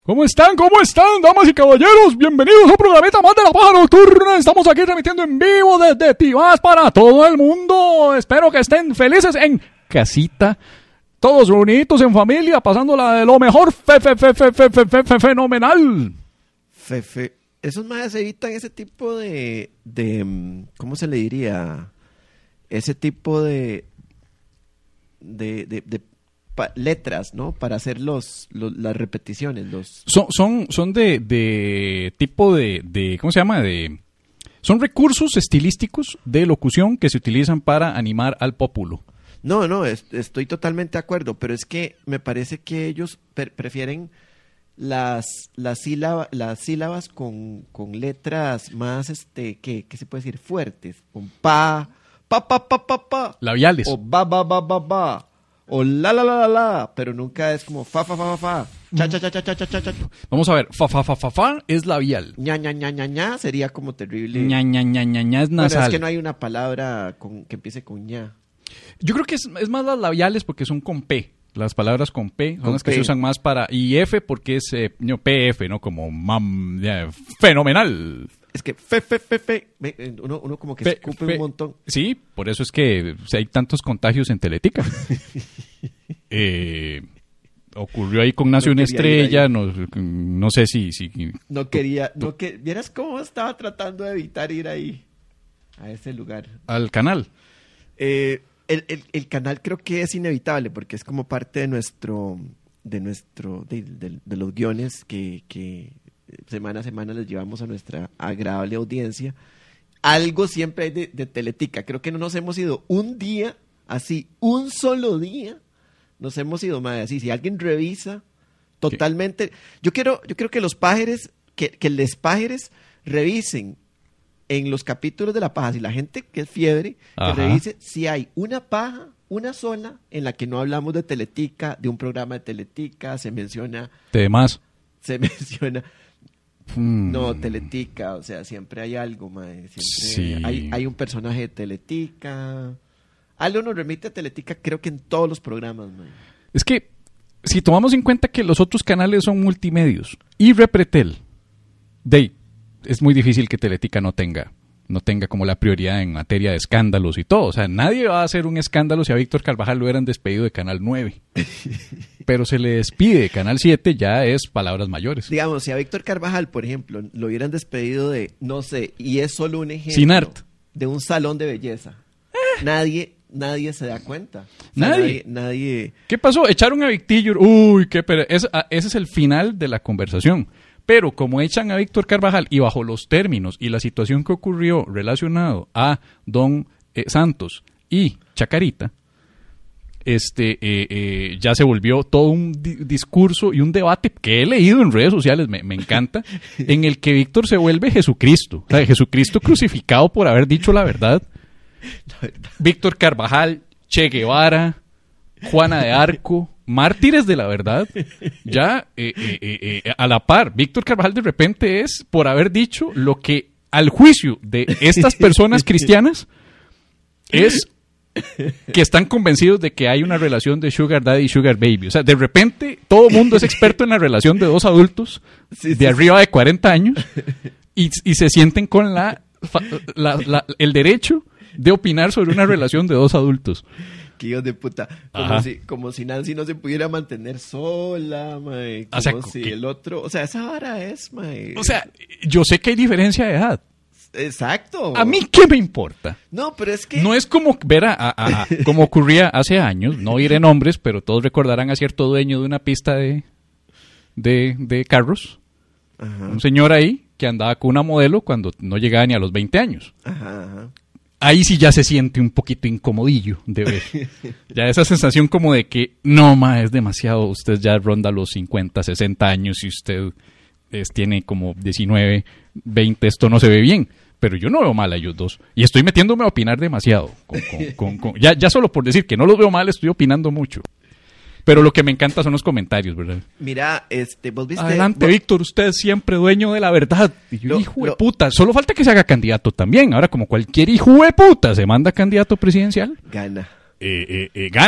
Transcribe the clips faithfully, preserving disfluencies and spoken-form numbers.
¿Cómo están? ¿Cómo están, damas y caballeros? Bienvenidos a un programita más de La Paja Nocturna. Estamos aquí transmitiendo en vivo desde Tibás para todo el mundo. Espero que estén felices en casita, todos reunidos en familia, pasándola de lo mejor, fe, fe, fe, fe, fe, fe, fe, fe, fenomenal. Fefe, esos más evitan ese tipo de, de, ¿cómo se le diría? Ese tipo de, de, de, de pa, letras, ¿no? Para hacer los, los las repeticiones, los. Son, son, son de, de tipo de, de, ¿cómo se llama? De, son recursos estilísticos de locución que se utilizan para animar al pópulo. No, no, es, estoy totalmente de acuerdo, pero es que me parece que ellos per, prefieren las las, sílaba, las sílabas con, con letras más, este, ¿qué, qué se puede decir? Fuertes, con pa, pa, pa, pa, pa, pa. Labiales. O ba, ba, ba, ba, ba. O la, la, la, la, la. Pero nunca es como fa, fa, fa, fa, fa. Cha, cha, cha, cha, cha, cha, cha. Vamos a ver, fa, fa, fa, fa, fa es labial. ña, ña, ña, ña, ña sería como terrible. ña, ña, ña, ña, ña es nasal. Bueno, es que no hay una palabra con, que empiece con ña. Yo creo que es, es más las labiales porque son con P. Las palabras con P son con las que P. se usan más para... Y F porque es eh, no, P F, ¿no? Como mam, yeah, fenomenal. Es que fe, fe, fe, fe. Uno, uno como que Fe, escupe fe. un montón. Sí, por eso es que o sea, hay tantos contagios en Teletica. eh, ocurrió ahí con Nace No una quería estrella, ir ahí. no, no sé si... si No quería, no que, ¿vieras cómo estaba tratando de evitar ir ahí? A ese lugar. al canal. Eh, el, el, el canal creo que es inevitable porque es como parte de nuestro, de nuestro, de, de, de los guiones que, que semana a semana les llevamos a nuestra agradable audiencia. Algo siempre hay de, de Teletica. Creo que no nos hemos ido un día, así, un solo día, nos hemos ido más así. Si alguien revisa totalmente, ¿qué? yo quiero, yo quiero que los pájaros, que, que les pájaros revisen en los capítulos de La Paja, si la gente que es fiebre, Ajá. que revise si hay una paja, una sola, en la que no hablamos de Teletica, de un programa de Teletica, se menciona... De más. Se menciona... Hmm. No, Teletica, o sea, siempre hay algo, mae. Siempre Sí. hay, hay un personaje de Teletica. Algo nos remite a Teletica, creo que en todos los programas, mae. Es que, si tomamos en cuenta que los otros canales son multimedios y Repretel, de, es muy difícil que Teletica no tenga, no tenga como la prioridad en materia de escándalos y todo. O sea, nadie va a hacer un escándalo si a Víctor Carvajal lo hubieran despedido de Canal nueve. Pero se le despide de Canal siete, ya es palabras mayores. Digamos, si a Víctor Carvajal, por ejemplo, lo hubieran despedido de, no sé, y es solo un ejemplo, Sinart, de un salón de belleza, nadie, nadie se da cuenta. O sea, Nadie. nadie. Nadie. ¿qué pasó? Echaron a Victillo. Uy, qué pere... es, a- ese es el final de la conversación. Pero como echan a Víctor Carvajal y bajo los términos y la situación que ocurrió relacionado a Don eh, Santos y Chacarita, este eh, eh, ya se volvió todo un di- discurso y un debate que he leído en redes sociales, me, me encanta, en el que Víctor se vuelve Jesucristo. O sea, Jesucristo crucificado por haber dicho la verdad. Víctor Carvajal, Che Guevara, Juana de Arco, mártires de la verdad, ya eh, eh, eh, eh, a la par. Víctor Carvajal de repente es por haber dicho lo que al juicio de estas personas cristianas es que están convencidos de que hay una relación de sugar daddy y sugar baby. O sea, de repente todo el mundo es experto en la relación de dos adultos Sí, de sí, arriba de cuarenta años y, y se sienten con la, fa- la- la- el derecho de opinar sobre una relación de dos adultos. Qué hijos de puta. Ajá. Como si, como si Nancy no se pudiera mantener sola, mae. Como O sea, si ¿qué? el otro... O sea, esa vara es, mae. O sea, yo sé que hay diferencia de edad. Exacto. ¿A mí qué me importa? No, pero es que... No es como ver a, a- a- como ocurría hace años, no diré nombres, pero todos recordarán a cierto dueño de una pista de, de, de carros, Ajá, un señor ahí que andaba con una modelo cuando no llegaba ni a los veinte años. ajá, ajá. Ahí sí ya se siente un poquito incomodillo de ver. Ya esa sensación como de que, no, ma, es demasiado, usted ya ronda los cincuenta, sesenta años y usted es, tiene como diecinueve, veinte, esto no se ve bien. Pero yo no veo mal a ellos dos. Y estoy metiéndome a opinar demasiado. Con, con, con, con, ya, ya solo por decir que no los veo mal, estoy opinando mucho. Pero lo que me encanta son los comentarios, ¿verdad? Mira, este, vos viste... Adelante, vos- Víctor, usted es siempre dueño de la verdad. Y yo, Lo- hijo de lo- puta, solo falta que se haga candidato también. Ahora, como cualquier hijo de puta se manda candidato presidencial, Gana. eh, eh, eh, gana.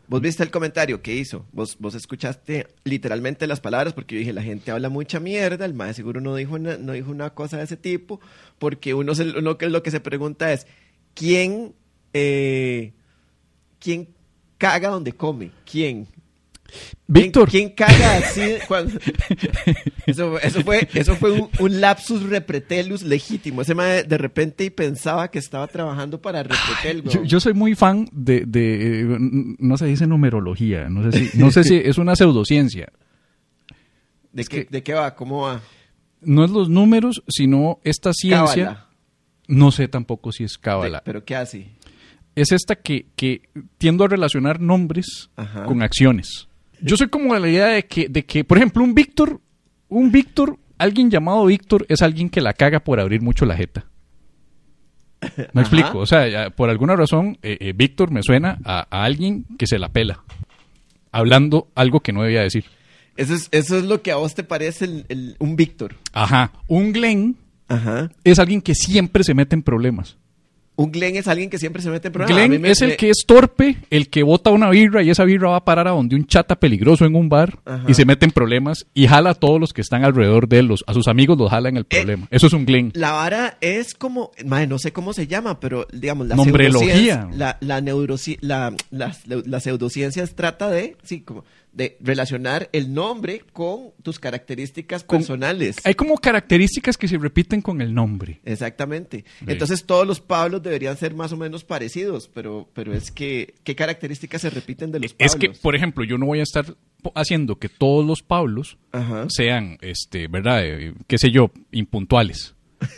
Vos viste el comentario que hizo, vos, vos escuchaste literalmente las palabras, porque yo dije, la gente habla mucha mierda, el mae seguro no dijo una, no dijo una cosa de ese tipo, porque uno, se, uno que lo que se pregunta es, ¿quién, eh, ¿quién caga donde come? ¿Quién? Víctor. ¿Quién, ¿Quién caga así? Cuando... Eso, eso fue, eso fue un, un lapsus repretelus legítimo. Ese mae de repente y pensaba que estaba trabajando para Repretel. Yo, yo soy muy fan de, de, no se dice numerología, no sé si, no sé si es una pseudociencia. ¿De, es qué, que ¿De qué va? ¿Cómo va? No es los números, sino esta ciencia. Cábala. No sé tampoco si es cábala. ¿Pero qué hace? Es esta que, que tiendo a relacionar nombres Ajá. con acciones. Yo soy como de la idea de que, de que, por ejemplo, un Víctor, un Víctor, alguien llamado Víctor es alguien que la caga por abrir mucho la jeta. ¿Me Ajá. explico? O sea, ya, por alguna razón, eh, eh, Víctor me suena a, a alguien que se la pela, hablando algo que no debía decir. Eso es, eso es lo que a vos te parece el, el, un Víctor. Ajá. Un Glenn Ajá. es alguien que siempre se mete en problemas. Un Glenn es alguien que siempre se mete en problemas. Glenn me, es me... el que es torpe, el que bota una birra y esa birra va a parar a donde un chata peligroso en un bar. Ajá. Y se mete en problemas y jala a todos los que están alrededor de él, los, a sus amigos los jala en el problema. Eh, Eso es un Glenn. La vara es como, madre, no sé cómo se llama, pero digamos la Nombrelogía. La, la, neuroci, la, la, la, la pseudociencia trata de, sí, como de relacionar el nombre con tus características con, personales. Hay como características que se repiten con el nombre. Exactamente. Sí. Entonces todos los Pablos deberían ser más o menos parecidos, pero, pero es que, ¿qué características se repiten de los Pablos? Es que, por ejemplo, yo no voy a estar haciendo que todos los Pablos Ajá. sean, este, ¿verdad? Eh, qué sé yo, impuntuales.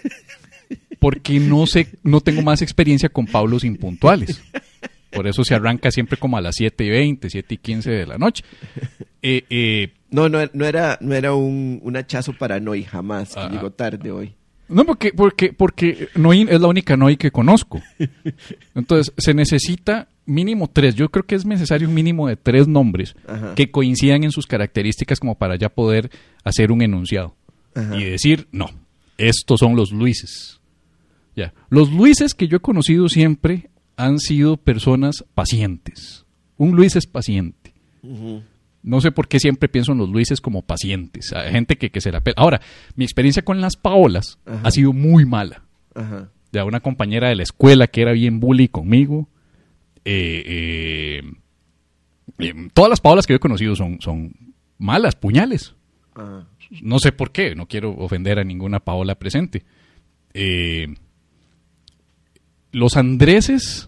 Porque no sé, no tengo más experiencia con Pablos impuntuales. Por eso se arranca siempre como a las siete y veinte, siete y quince de la noche. Eh, eh, no, no, no era, no era un, un hachazo para Noy, jamás, que ah, llegó tarde hoy. No, porque, porque, porque Noy es la única Noy que conozco. Entonces, se necesita mínimo tres. Yo creo que es necesario un mínimo de tres nombres Ajá. que coincidan en sus características como para ya poder hacer un enunciado. Ajá. Y decir, no, estos son los Luises. Ya. Los Luises que yo he conocido siempre han sido personas pacientes. Un Luis es paciente. Uh-huh. No sé por qué siempre pienso en los Luises como pacientes. Hay gente que, que se la pela. Ahora, mi experiencia con las Paolas Ajá. ha sido muy mala. Ajá. De una compañera de la escuela que era bien bully conmigo. Eh, eh, eh, todas las Paolas que yo he conocido son, son malas, puñales. Ajá. No sé por qué. No quiero ofender a ninguna Paola presente. Eh... Los Andreses,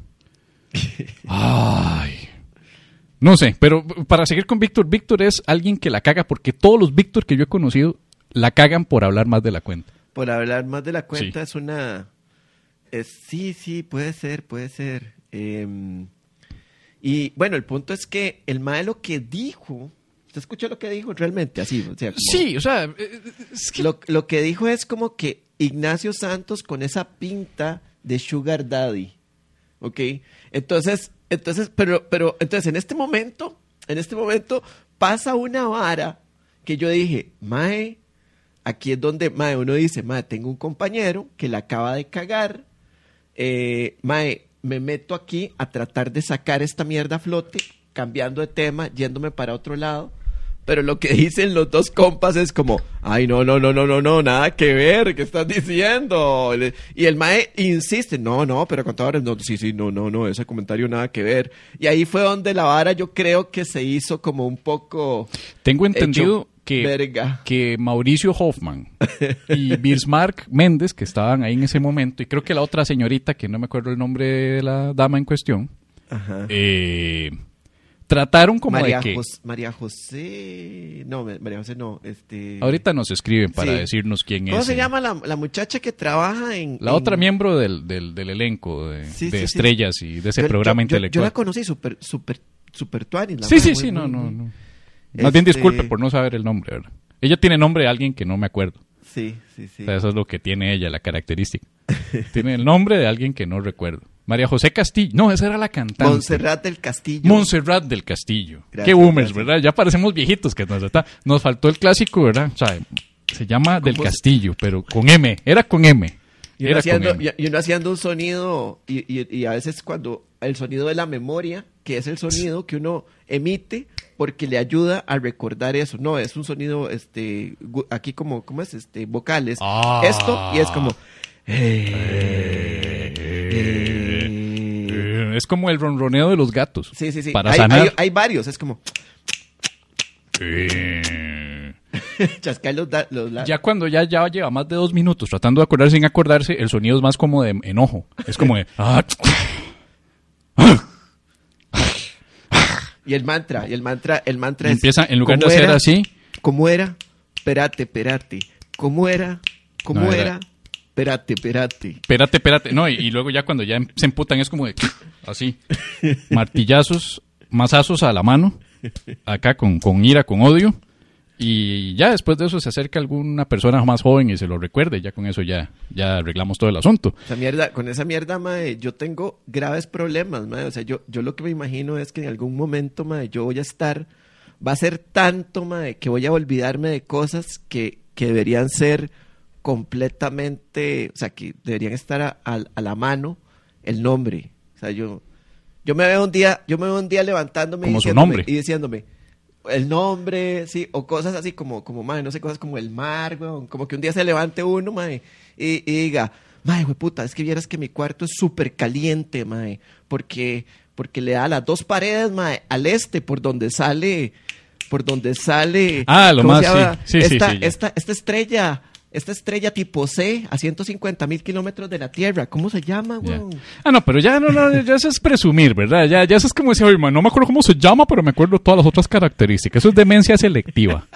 ay, no sé, pero para seguir con Víctor, Víctor es alguien que la caga porque todos los Víctor que yo he conocido la cagan por hablar más de la cuenta. Por hablar más de la cuenta sí. es una, es, sí, sí, puede ser, puede ser. Eh, y bueno, el punto es que el mae lo que dijo, ¿usted escuchó lo que dijo realmente? Así, o sea, como, sí, o sea, es que... lo, lo que dijo es como que Ignacio Santos con esa pinta de Sugar Daddy, ¿ok? Entonces, entonces, pero, pero, entonces en este momento, en este momento pasa una vara que yo dije, mae, aquí es donde, mae, uno dice, mae, tengo un compañero que la acaba de cagar, eh, mae, me meto aquí a tratar de sacar esta mierda a flote, cambiando de tema, yéndome para otro lado. Pero lo que dicen los dos compas es como, ay, no, no, no, no, no, no, nada que ver, ¿qué estás diciendo? Y el mae insiste, no, no, pero contadores, no, sí, sí, no, no, no, ese comentario nada que ver. Y ahí fue donde la vara yo creo que se hizo como un poco... Tengo entendido que, que Mauricio Hoffman y Bismarck Méndez, que estaban ahí en ese momento, y creo que la otra señorita, que no me acuerdo el nombre de la dama en cuestión, Ajá. eh... trataron como María de que... Jos, María José... No, María José no. Este... Ahorita nos escriben para sí. decirnos quién ¿Cómo es. ¿Cómo se llama la, la muchacha que trabaja en... La en... otra miembro del, del, del elenco de, sí, de sí, Estrellas sí. y de ese yo, programa yo, intelectual. Yo, yo la conocí, súper super, super tuanis. Sí, sí, sí, no, no, no. Más este... bien disculpe por no saber el nombre, ¿verdad? Ella tiene nombre de alguien que no me acuerdo. Sí, sí, sí. O sea, eso es lo que tiene ella, la característica. Tiene el nombre de alguien que no recuerdo. María José Castillo. No, esa era la cantante. Montserrat del Castillo. Montserrat del Castillo. Gracias, Qué boomers, gracias. ¿verdad? Ya parecemos viejitos que nos está. Nos faltó el clásico, ¿verdad? O sea, se llama Del Castillo, pero con M. Era con M. Y uno, Era haciendo, con y, y uno haciendo un sonido, y, y, y a veces cuando el sonido de la memoria, que es el sonido que uno emite porque le ayuda a recordar eso. No, es un sonido, este, gu- aquí como, ¿cómo es? Este, vocales. Ah. Esto, y es como... Eh, eh, es como el ronroneo de los gatos. Sí, sí, sí. Para hay, sanar. hay, hay varios, es como... Eh, chascar los, da- los la- Ya cuando ya, ya lleva más de dos minutos tratando de acordarse sin acordarse, el sonido es más como de enojo. Es como de... ah, Y el mantra, y el mantra, el mantra y es... empieza, en lugar de ¿cómo hacer era? así... ¿Cómo era? Espérate, espérate. ¿Cómo era? ¿Cómo No, era? era- Espérate, espérate. Espérate, espérate. No, y, y luego ya cuando ya em- se emputan es como de... Así. Martillazos, mazazos a la mano. Acá con, con ira, con odio. Y ya después de eso se acerca alguna persona más joven y se lo recuerde. Ya con eso ya, ya arreglamos todo el asunto. Esa mierda, con esa mierda, mae, yo tengo graves problemas, mae. O sea, yo, yo lo que me imagino es que en algún momento, mae, yo voy a estar... Va a ser tanto, mae, que voy a olvidarme de cosas que, que deberían ser completamente... O sea, que deberían estar a, a- a la mano el nombre. O sea, yo... Yo me veo un día, yo me veo un día levantándome y Como su diciéndome, nombre. y diciéndome el nombre, sí, o cosas así como, como, mae, no sé, cosas como el mar, weón, como que un día se levante uno, mae, y, y diga, mae, puta, es que vieras que mi cuarto es súper caliente, mae, porque, porque le da a las dos paredes, mae, al este, por donde sale, por donde sale, Ah, lo ¿cómo más, se llama? sí, sí, sí, esta, sí, ya. esta, esta estrella, esta estrella tipo C, a ciento cincuenta mil kilómetros de la Tierra, ¿cómo se llama, Ya. weón? Ah, no, pero ya no, no, ya eso es presumir, ¿verdad? Ya, ya eso es como decir, oye, man, no me acuerdo cómo se llama, pero me acuerdo todas las otras características. Eso es demencia selectiva.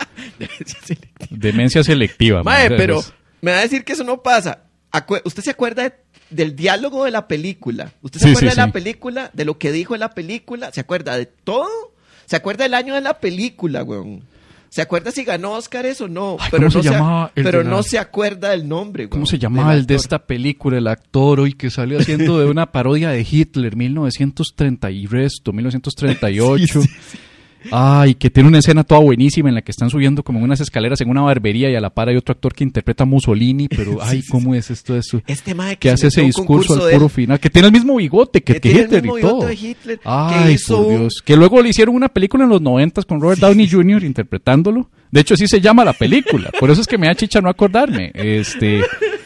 Demencia selectiva. Mae, man. pero Es- me va a decir que eso no pasa. Acue- ¿Usted se acuerda de- del diálogo de la película? ¿Usted se Sí, acuerda sí, de la sí. película? ¿De lo que dijo en la película? ¿Se acuerda de todo? ¿Se acuerda del año de la película, weón? ¿Se acuerda si ganó Óscares o no? Ay, pero ¿cómo se no llamaba el pero de la- no se acuerda del nombre, weón. ¿Cómo se llamaba del el de actor. esta película, el actor hoy que salió haciendo de una parodia de Hitler, mil novecientos treinta y resto, mil novecientos treinta y ocho? Sí, sí, sí. Ay, que tiene una escena toda buenísima en la que están subiendo como en unas escaleras en una barbería y a la par hay otro actor que interpreta a Mussolini, pero ay, ¿cómo es esto? Eso? Este mae Que se hace ese metió a un discurso concurso al de- puro final, que tiene el mismo bigote que, que que tiene el Hitler mismo y todo. bigote de Hitler, que Ay, hizo por un- Dios. Que luego le hicieron una película en los noventas con Robert Downey junior interpretándolo. De hecho, así se llama la película. Por eso es que me da chicha no acordarme. Este...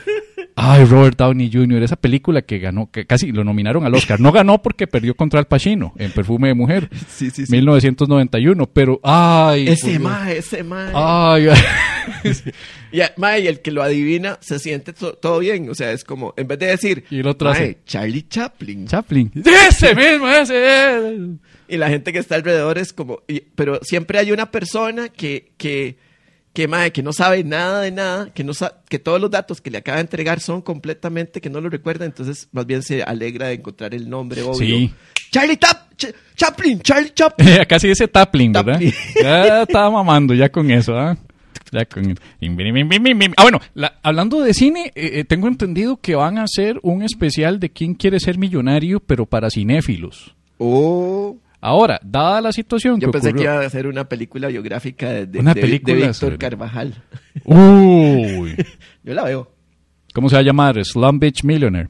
Ay, Robert Downey junior, esa película que ganó, que casi lo nominaron al Oscar. No ganó porque perdió contra Al Pacino en Perfume de Mujer, Sí, sí, sí. mil novecientos noventa y uno. Pero, ay... por Ese Dios. mae, ese mae. Ay, Y, a- mae, y el que lo adivina se siente to- todo bien. O sea, es como, en vez de decir, Y el otro mae, hace- Charlie Chaplin. Chaplin. Ese mismo, ese. Y la gente que está alrededor es como, y- pero siempre hay una persona que, que, que, mae, que no sabe nada de nada, que no sa- que todos los datos que le acaba de entregar son completamente, que no lo recuerda, entonces más bien se alegra de encontrar el nombre obvio. Sí. Charlie Tap, Ch- Chaplin, Charlie Chaplin. Casi dice Taplin, ¿verdad? Taplin. Ya estaba mamando ya con eso, ¿ah? Ya con... Ah, bueno, la- hablando de cine, eh, eh, tengo entendido que van a hacer un especial de quién quiere ser millonario, pero para cinéfilos. Oh, Ahora, dada la situación yo que pensé que ocurrió... iba a hacer una película biográfica de, de, Una de- película de Víctor sobre- Carvajal. Uy, Yo la veo. ¿cómo se va a llamar? Slum Bitch Millionaire.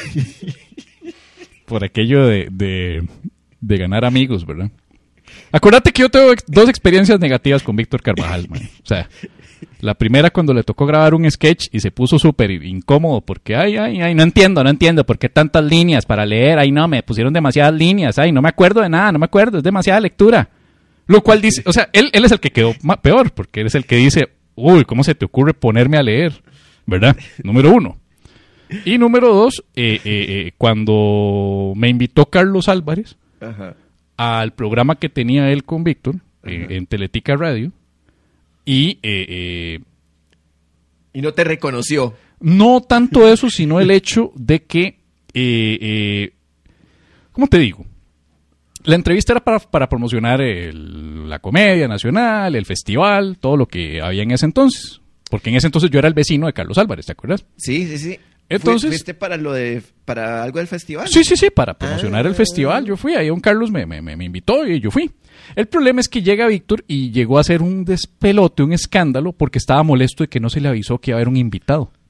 Por aquello de, de, de ganar amigos, ¿verdad? Acuérdate que yo tengo ex- dos experiencias negativas con Víctor Carvajal, man. O sea, la primera cuando le tocó grabar un sketch y se puso súper incómodo porque, ay, ay, ay, no entiendo, no entiendo por qué tantas líneas para leer. Ay, no, me pusieron demasiadas líneas. Ay, no me acuerdo de nada, no me acuerdo, es demasiada lectura. Lo cual dice, o sea, él, él es el que quedó ma- peor porque él es el que dice, uy, ¿cómo se te ocurre ponerme a leer? ¿Verdad? Número uno. Y número dos, eh, eh, eh, cuando me invitó Carlos Álvarez Ajá. al programa que tenía él con Víctor eh, en Teletica Radio y eh, eh, Y no te reconoció. no tanto eso, sino el hecho de que, eh, eh, ¿cómo te digo? La entrevista era para, para promocionar el- la comedia nacional, el festival, todo lo que había en ese entonces. Porque en ese entonces yo era el vecino de Carlos Álvarez, ¿te acuerdas? Sí, sí, sí. Entonces- Fui- ¿Fuiste para lo de, para algo del festival? Sí, sí, sí, para promocionar Ah. el festival. Yo fui, ahí un Carlos me, me, me me invitó y yo fui. El problema es que llega Víctor y llegó a hacer un despelote, un escándalo, porque estaba molesto de que no se le avisó que iba a haber un invitado.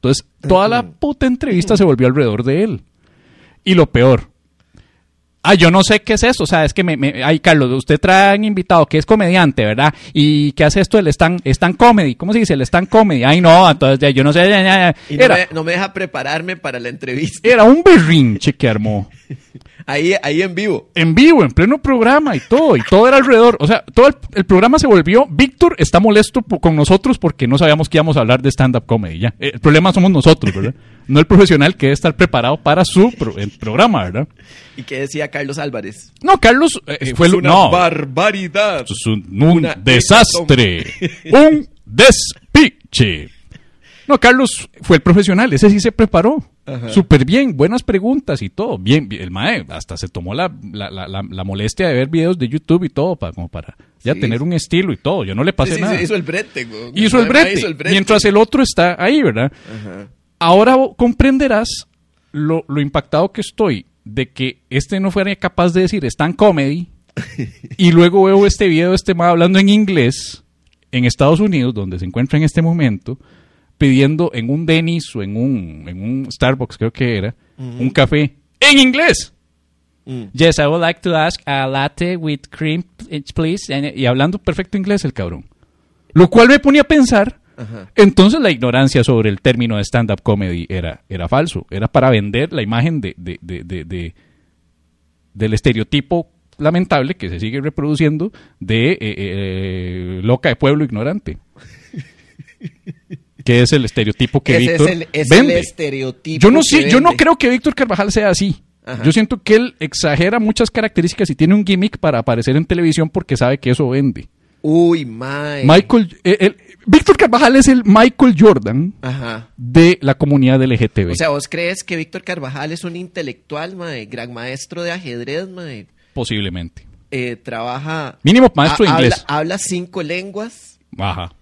Entonces, toda la puta entrevista se volvió alrededor de él. Y lo peor, ah, yo no sé qué es eso, o sea, es que me, me ay, Carlos, usted trae un invitado que es comediante, ¿verdad? Y que hace esto del stand, stand comedy, ¿cómo se dice? El stand comedy, ay no, entonces yo no sé, ya, ya, ya. Y no, Era, me, no me deja prepararme para la entrevista. era un berrinche que armó. Ahí, ahí en vivo. En vivo, en pleno programa y todo, y todo era alrededor. O sea, todo el, el programa se volvió, Víctor está molesto po- con nosotros porque no sabíamos que íbamos a hablar de stand-up comedy, ya. El problema somos nosotros, ¿verdad? No el profesional que debe estar preparado para su pro- el programa, ¿verdad? ¿Y qué decía Carlos Álvarez? No, Carlos eh, fue es el... una no, barbaridad. esto es un, un Una desastre, un despiche. No, Carlos fue el profesional, ese sí se preparó. Súper bien, buenas preguntas y todo. Bien, bien, el mae hasta se tomó la, la, la, la, la molestia de ver videos de YouTube y todo, para, como para ya Sí. tener un estilo y todo. Yo no le pasé Sí, sí, nada. sí, hizo el brete, güey. Hizo el brete, Hizo el brete. mientras el otro está ahí, ¿verdad? Ajá. Ahora comprenderás lo, lo impactado que estoy de que este no fuera capaz de decir stand comedy y luego veo este video de este mae hablando en inglés en Estados Unidos, donde se encuentra en este momento, pidiendo en un Denny's o en un, en un Starbucks, creo que era, uh-huh. un café en inglés. Mm. Yes, I would like to ask a latte with cream, please. Y hablando perfecto inglés el cabrón. Lo cual me ponía a pensar, uh-huh. entonces la ignorancia sobre el término de stand-up comedy era, era falso. Era para vender la imagen de, de, de, de, de del estereotipo lamentable que se sigue reproduciendo de eh, eh, loca de pueblo ignorante. Que es el estereotipo que ese Víctor es el, es vende. El estereotipo yo no que sé, vende. yo no creo que Víctor Carvajal sea así. Ajá. Yo siento que él exagera muchas características y tiene un gimmick para aparecer en televisión porque sabe que eso vende. Uy, mae. Michael, eh, el, Víctor Carvajal es el Michael Jordan Ajá. de la comunidad L G T B. O sea, ¿vos crees que Víctor Carvajal es un intelectual, mae, gran maestro de ajedrez, mae? Posiblemente. Eh, trabaja... Mínimo maestro a, de inglés. Habla, habla cinco lenguas. Ajá.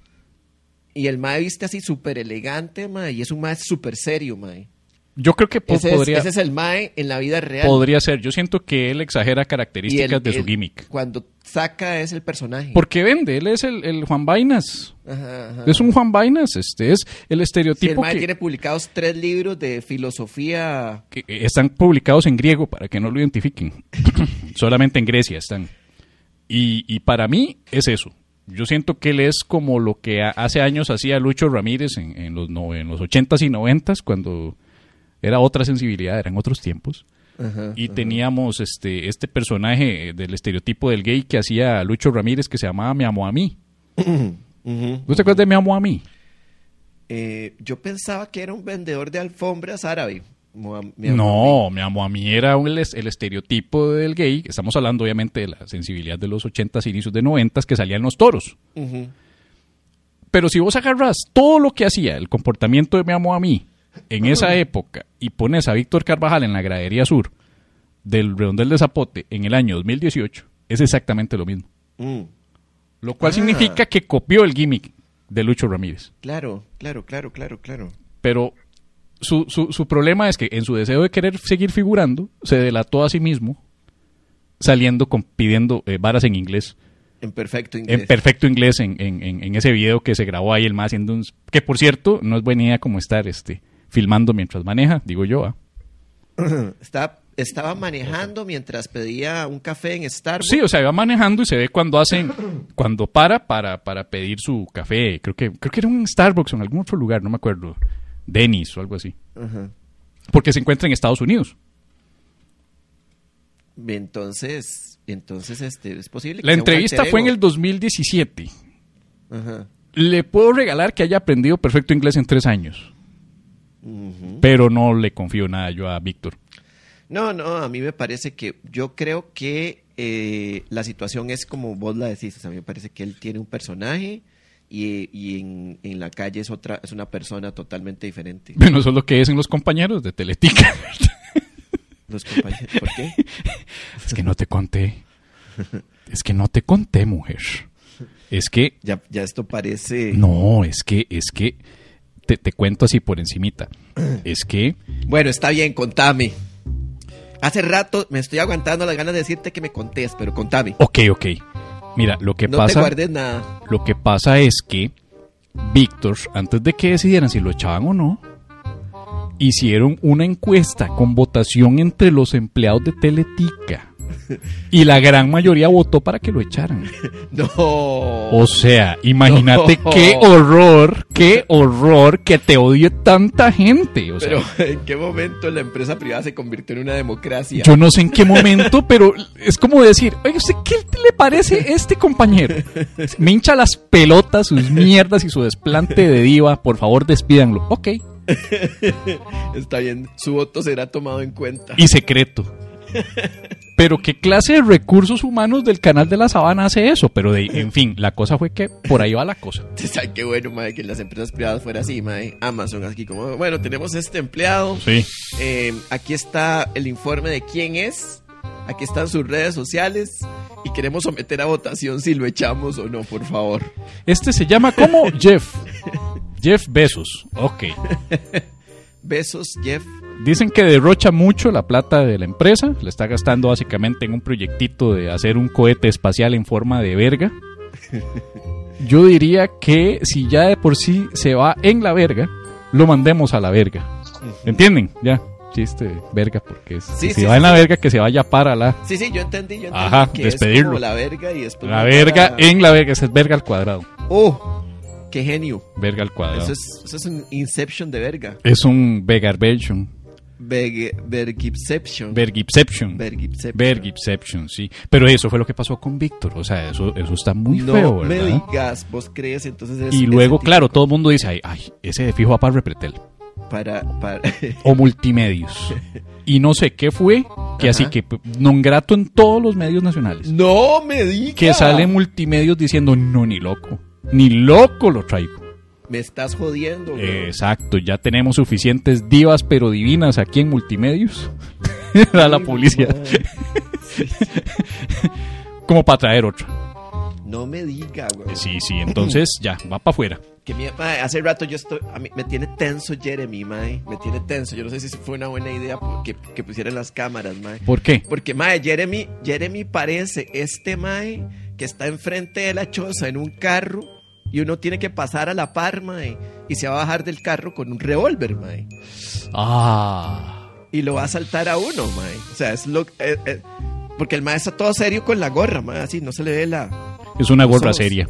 Y el mae viste así súper elegante, mae, y es un mae súper serio, mae. Yo creo que po- ese, podría... es, ese es el mae en la vida real. Podría ser. Yo siento que él exagera Y características el- de su el- gimmick. Cuando saca es el personaje. Porque vende. Él es el, el Juan Vainas. Ajá, ajá. Es un Juan Vainas. Este es el Sí, el estereotipo mae que, tiene publicados tres libros de filosofía. que están publicados en griego para que no lo identifiquen. Solamente en Grecia están. Y, y para mí es eso. Yo siento que él es como lo que a- hace años hacía Lucho Ramírez en, en los no, en los ochentas y noventas, cuando era otra sensibilidad, eran otros tiempos. Ajá, Y ajá. teníamos este, este personaje del estereotipo del gay que hacía Lucho Ramírez que se llamaba Me Amo a Mí. Ujú. ¿No te acuerdas de Me Amo a Mí? Eh, yo pensaba que era un vendedor de alfombras árabe. Moa- mi amor. No, Me Amo a Mí era un- el, el estereotipo del gay. Estamos hablando obviamente de la sensibilidad de los ochentas, inicios de noventas, que salían los toros. Ujú. Pero si vos agarras todo lo que hacía, el comportamiento de Me Amo a Mí, en esa época, y pones a Víctor Carvajal en la gradería sur del Redondel de Zapote en el año dos mil dieciocho, es exactamente lo mismo. Mm. Lo cual Ah. significa que copió el gimmick de Lucho Ramírez. Claro, claro, claro, claro, claro. Pero su, su, su problema es que en su deseo de querer seguir figurando, se delató a sí mismo saliendo con, pidiendo eh, varas en inglés. En perfecto inglés. En perfecto inglés en, en, en, en ese video que se grabó ahí el más haciendo un... Que por cierto, no es buena idea como estar este, filmando mientras maneja, digo yo. ¿ah? Está- estaba manejando mientras pedía un café en Starbucks. Sí, o sea, va manejando y se ve cuando hacen, cuando para, para para pedir su café. Creo que creo que era un Starbucks o en algún otro lugar, no me acuerdo. Denny's o algo así. Ajá. Porque se encuentra en Estados Unidos. Entonces, entonces este, es posible que La sea un entrevista alter fue en ego. el dos mil diecisiete. Ajá. Le puedo regalar que haya aprendido perfecto inglés en tres años. Ujú. Pero no le confío nada yo a Víctor. No, no, a mí me parece que, yo creo que eh, la situación es como vos la decís, o sea, a mí me parece que él tiene un personaje y, y en, en la calle es otra, es una persona totalmente diferente. Bueno, eso es lo que dicen los compañeros de Teletica. Los compañeros, ¿por qué? Es que no te conté. Es que no te conté, mujer. Es que... Ya, ya esto parece... No, es que... Es que te, te cuento así por encimita. Es que... Bueno, está bien, contame. Hace rato me estoy aguantando las ganas de decirte que me contés, pero contame. Ok, ok. Mira, lo que No pasa... te guardes nada. Lo que pasa es que Víctor, antes de que decidieran si lo echaban o no, hicieron una encuesta con votación entre los empleados de Teletica. Y la gran mayoría votó para que lo echaran. No. O sea, imagínate No. qué horror, qué horror que te odie tanta gente. O sea, Pero ¿en qué momento la empresa privada se convirtió en una democracia? yo no sé en qué momento, pero es como decir, oye, ¿usted qué le parece este compañero? Me hincha las pelotas, sus mierdas y su desplante de diva. Por favor, despídanlo. Ok. Está bien, su voto será tomado en cuenta. Y secreto. Pero ¿qué clase de recursos humanos del Canal de la Sabana hace eso? Pero de, en fin, la cosa fue que por ahí va la cosa. ¿Sabes qué bueno, mae, que las empresas privadas fuera así, mae? Amazon, aquí como, bueno, tenemos este empleado. Sí. Eh, aquí está el informe de quién es. Aquí están sus redes sociales. Y queremos someter a votación si lo echamos o no, por favor. Este se llama como Jeff. Jeff Bezos. Ok. Besos, Jeff. Dicen que derrocha mucho la plata de la empresa. La está gastando básicamente en un proyectito de hacer un cohete espacial en forma de verga. Yo diría que si ya de por sí se va en la verga, lo mandemos a la verga. ¿Entienden? Ya. Chiste verga, porque es, Sí, si sí, se va sí, en la sí. verga, que se vaya para la... Sí, sí, yo entendí, yo entendí. Ajá, que despedirlo. Es como la verga y después... La mandar verga a- en la verga, esa es verga al cuadrado. ¡Oh! ¡Qué genio! Verga al cuadrado. Eso es, eso es un Inception de verga. Es un Vegarversion. Verg- Vergipception. Vergipception. Vergipception. Vergipception, sí. Pero eso fue lo que pasó con Víctor. O sea, eso, eso está muy no feo, me ¿verdad? digas, vos crees, entonces es Y ese luego, tipo claro, todo el mundo dice, ay, ay, ese de fijo va para Repretel. para, para O multimedios. Y no sé qué fue, que Ajá. así que p- non grato en todos los medios nacionales. no me digas Que salen multimedios diciendo, no, ni loco. Ni loco lo traigo. me estás jodiendo, güey. Exacto, ya tenemos suficientes divas pero divinas aquí en multimedios. Era la Ay, publicidad. madre. Como para traer otra. No me diga, güey. Sí, sí, entonces ya, va para afuera. Que mi- mae, hace rato yo estoy, a mí me tiene tenso Jeremy, mae, me tiene tenso. Yo no sé si fue una buena idea que, que pusieran las cámaras, mae. ¿Por qué? Porque, mae, Jeremy, Jeremy parece este mae que está enfrente de la choza en un carro y uno tiene que pasar a la par, mae, y se va a bajar del carro con un revólver, mae. Ah. Y lo va a saltar a uno, mae. O sea, es lo... eh, eh, porque el mae está todo serio con la gorra, mae, así, no se le ve la... Es una gorra Somos- seria.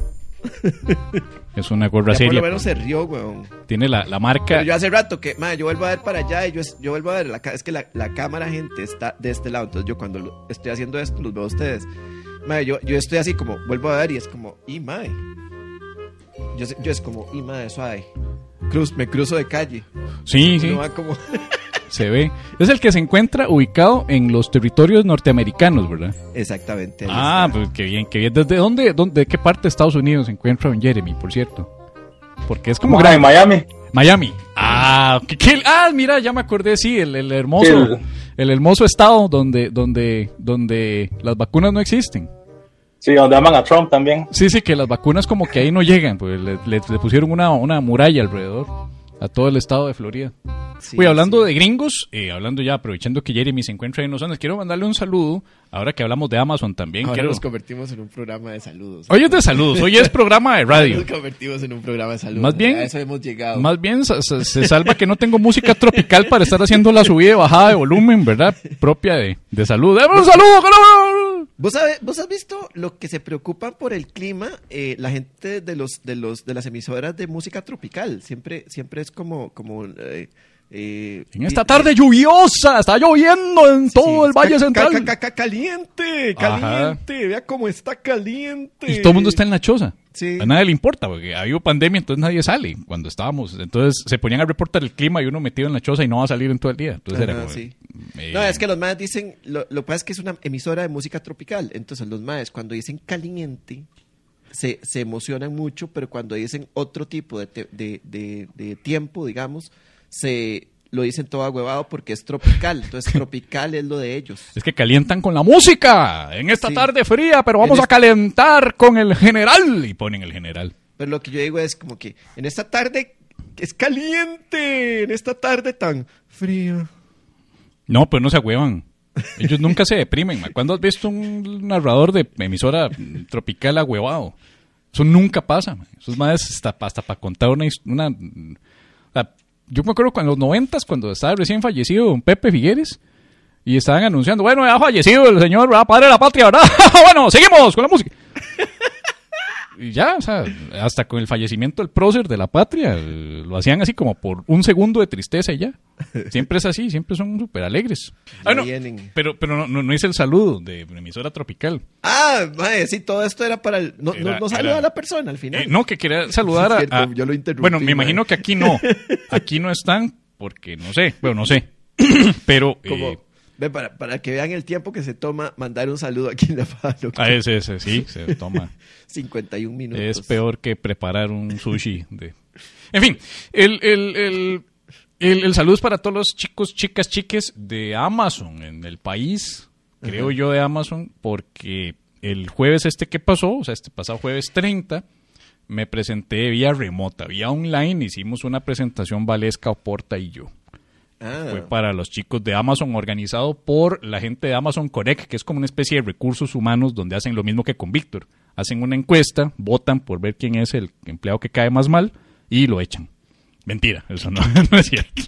Es una gorra Ya por seria. lo menos se rió, weón. Tiene la, la marca. Pero yo hace rato que, madre, yo vuelvo a ver para allá y yo, yo vuelvo a ver, la, ca- es que la, la cámara, gente, está de este lado. Entonces yo cuando lo- estoy haciendo esto, los veo a ustedes. Madre, yo, yo estoy así como, vuelvo a ver y es como, y madre. Yo, sé- yo es como, y madre, suave. Cruz, me cruzo de calle. Sí, sí, Uno va como, se ve. Es el que se encuentra ubicado en los territorios norteamericanos, ¿verdad? exactamente. ahí Ah, está. pues qué bien, qué bien. ¿Desde dónde, dónde, de qué parte de Estados Unidos se encuentra don Jeremy, por cierto? Porque es como Como en gran... Miami. Miami. Ah, ¿qué, qué- ah, mira, ya me acordé, sí, el, el hermoso, Sí, el... hermoso estado donde, donde, donde las vacunas no existen. Sí, donde aman a Trump también. Sí, sí, que las vacunas como que ahí no llegan, pues le, le- le pusieron una, una muralla alrededor a todo el estado de Florida. Sí, Oye, hablando sí. de gringos, eh, hablando ya, aprovechando que Jeremy se encuentra en los zonas, quiero mandarle un saludo, ahora que hablamos de Amazon también. Ahora quiero... nos convertimos en un programa de saludos. Hoy es de saludos, hoy es programa de radio. Nos convertimos en un programa de saludos. Más bien- A eso hemos llegado. Más bien se, se- se salva que no tengo música tropical para estar haciendo la subida y bajada de volumen, ¿verdad? Propia de, de salud. ¡Dame un saludo, carajo! ¿Vos, sabe- ¿Vos has visto lo que se preocupan por el clima? Eh, la gente de los de los de las emisoras de música tropical siempre siempre es como como eh, eh, En esta y- tarde lluviosa, está lloviendo en todo sí, el Valle ca- Central. ca- ca- ca- caliente, Ajá. caliente, vea cómo está caliente. Y todo el mundo está en la choza. Sí. A nadie le importa, porque ha habido pandemia, entonces nadie sale cuando estábamos. Entonces se ponían a reportar el clima y uno metido en la choza y no va a salir en todo el día. Entonces Ajá, era como, sí. eh, No, es que los maes dicen, lo, lo que pasa es que es una emisora de música tropical, entonces los maes cuando dicen caliente se, se emocionan mucho, pero cuando dicen otro tipo de, te- de, de- de tiempo, digamos, se lo dicen todo agüevado porque es tropical, entonces tropical es lo de ellos. es que calientan con la música en esta Sí. tarde fría, pero vamos En a calentar con el general. Y ponen el general. Pero lo que yo digo es como que en esta tarde es caliente, en esta tarde tan fría. No, pues no se agüevan. Ellos nunca se deprimen. ma. ¿Cuándo has visto un narrador de emisora tropical agüevado? Eso nunca pasa. ma. Esos madres hasta, hasta para contar una, his- una o sea, yo me acuerdo cuando en los noventas, cuando estaba recién fallecido don Pepe Figueres, y estaban anunciando, bueno, ya ha fallecido el señor, ¿verdad? Padre de la patria, ¿verdad? Bueno, seguimos con la música. Y ya, o sea, hasta con el fallecimiento del prócer de la patria, lo hacían así como por un segundo de tristeza y ya. Siempre es así, siempre son súper alegres. Ah, no, pero pero no, no, no hice el saludo de emisora tropical. Ah, mae, sí, todo esto era para el... No, era, no, no saluda era, a la persona al final. Eh, no, que quería saludar a... a yo lo interrumpí. Bueno, me imagino que aquí no. Aquí no están porque no sé, bueno, no sé. Pero... Como, eh, ve, para, para que vean el tiempo que se toma mandar un saludo aquí en la Palo. Ah, ese, ese, sí, se toma... cincuenta y un minutos. Es peor que preparar un sushi. De... En fin, el, el, el, el, el saludo es para todos los chicos, chicas, chiques de Amazon en el país, creo uh-huh. yo de Amazon, porque el jueves este que pasó, o sea, este pasado jueves treinta, me presenté vía remota, vía online, hicimos una presentación Valesca, Oporta y yo. Ah. Fue para los chicos de Amazon, organizado por la gente de Amazon Correct, que es como una especie de recursos humanos donde hacen lo mismo que con Víctor. Hacen una encuesta, votan por ver quién es el empleado que cae más mal y lo echan. Mentira, eso no, no es cierto.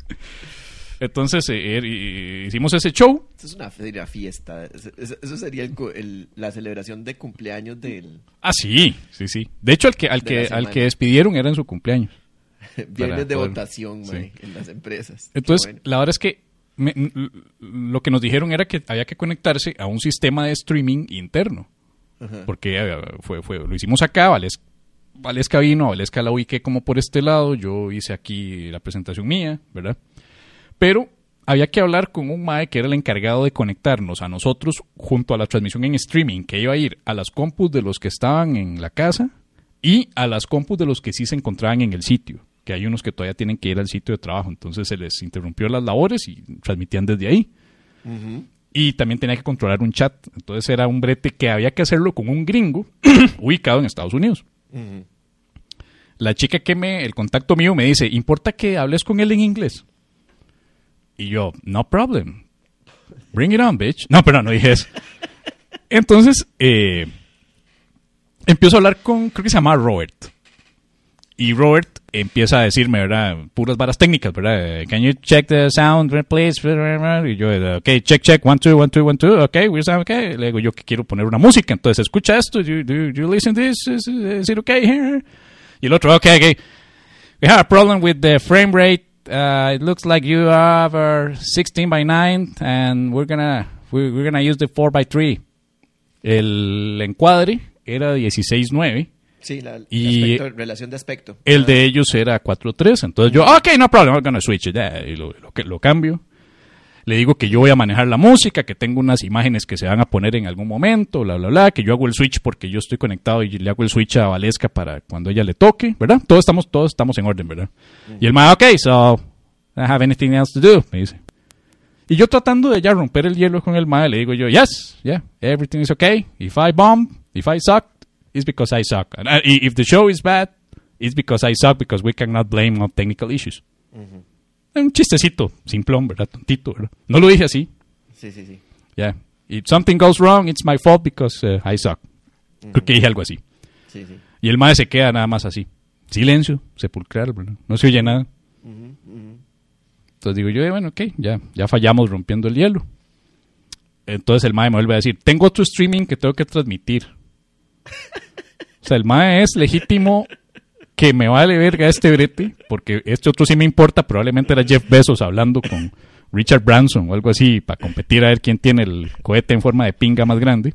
Entonces eh, eh, hicimos ese show. Eso es una, una fiesta. Eso, eso sería el, el, la celebración de cumpleaños del... Ah, sí, sí, sí. De hecho, al que, al que, al que despidieron era en su cumpleaños. Viernes de poder, votación, sí. Mae, en las empresas. Entonces, bueno. La verdad es que me, lo que nos dijeron era que había que conectarse a un sistema de streaming interno. Uh-huh. Porque fue, fue, lo hicimos acá, Valesca, Valesca vino, Valesca la ubiqué como por este lado, yo hice aquí la presentación mía, ¿verdad? Pero había que hablar con un mae que era el encargado de conectarnos a nosotros junto a la transmisión en streaming, que iba a ir a las compus de los que estaban en la casa y a las compus de los que sí se encontraban en el sitio, que hay unos que todavía tienen que ir al sitio de trabajo, entonces se les interrumpió las labores y transmitían desde ahí. Uh-huh. Y también tenía que controlar un chat. Entonces era un brete que había que hacerlo con un gringo ubicado en Estados Unidos. Uh-huh. La chica que me, el contacto mío me dice, ¿importa que hables con él en inglés? Y yo, no problem. Bring it on, bitch. No, pero no dije eso. Entonces, eh, empiezo a hablar con, creo que se llama Robert. Y Robert empieza a decirme, ¿verdad? Puras varas técnicas, ¿verdad? Can you check the sound, please? Y yo, ok, check, check, one, two, one, two, one, two, ok, we're sound, okay. Le digo, yo que quiero poner una música, entonces escucha esto, do, do, do you listen to this? Is, is it okay here? Y el otro, ok, ok. We have a problem with the frame rate. Uh, it looks like you have a sixteen by nine and we're gonna, we're, we're gonna use the four by three. El encuadre era dieciséis nueve. Sí, la, y aspecto, relación de aspecto. El ah. de ellos era cuatro tres. Entonces yo, ok, no problem, I'm gonna switch it. Y lo, lo, lo cambio. Le digo que yo voy a manejar la música, que tengo unas imágenes que se van a poner en algún momento, bla, bla, bla, que yo hago el switch porque yo estoy conectado y le hago el switch a Valesca para cuando ella le toque, ¿verdad? Todos estamos, todos estamos en orden, ¿verdad? Mm. Y el man, ok, so, I don't have anything else to do, me dice. Y yo tratando de ya romper el hielo con el man, le digo yo, yes, yeah, everything is okay. If I bomb, if I suck, it's because I suck. And if the show is bad, it's because I suck, because we cannot blame on technical issues. Uh-huh. Un chistecito, simplón, ¿verdad? Tontito, ¿verdad? No lo dije así. Sí, sí, sí. Yeah. If something goes wrong, it's my fault because uh, I suck. Uh-huh. Creo que dije algo así. Sí, sí. Y el mae se queda nada más así. Silencio, sepulcral, ¿verdad? No se oye nada. Uh-huh, uh-huh. Entonces digo yo, bueno, ok, ya, ya fallamos rompiendo el hielo. Entonces el mae me vuelve a decir, tengo otro streaming que tengo que transmitir. O sea, el mae es legítimo que me vale verga este brete, porque este otro sí me importa, probablemente era Jeff Bezos hablando con Richard Branson o algo así, para competir a ver quién tiene el cohete en forma de pinga más grande.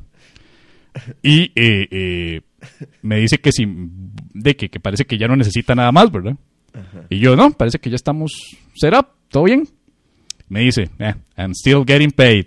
Y eh, eh, me dice que, si, de que, que parece que ya no necesita nada más, ¿verdad? Uh-huh. Y yo, no, parece que ya estamos set up, todo bien. Me dice, eh, I'm still getting paid.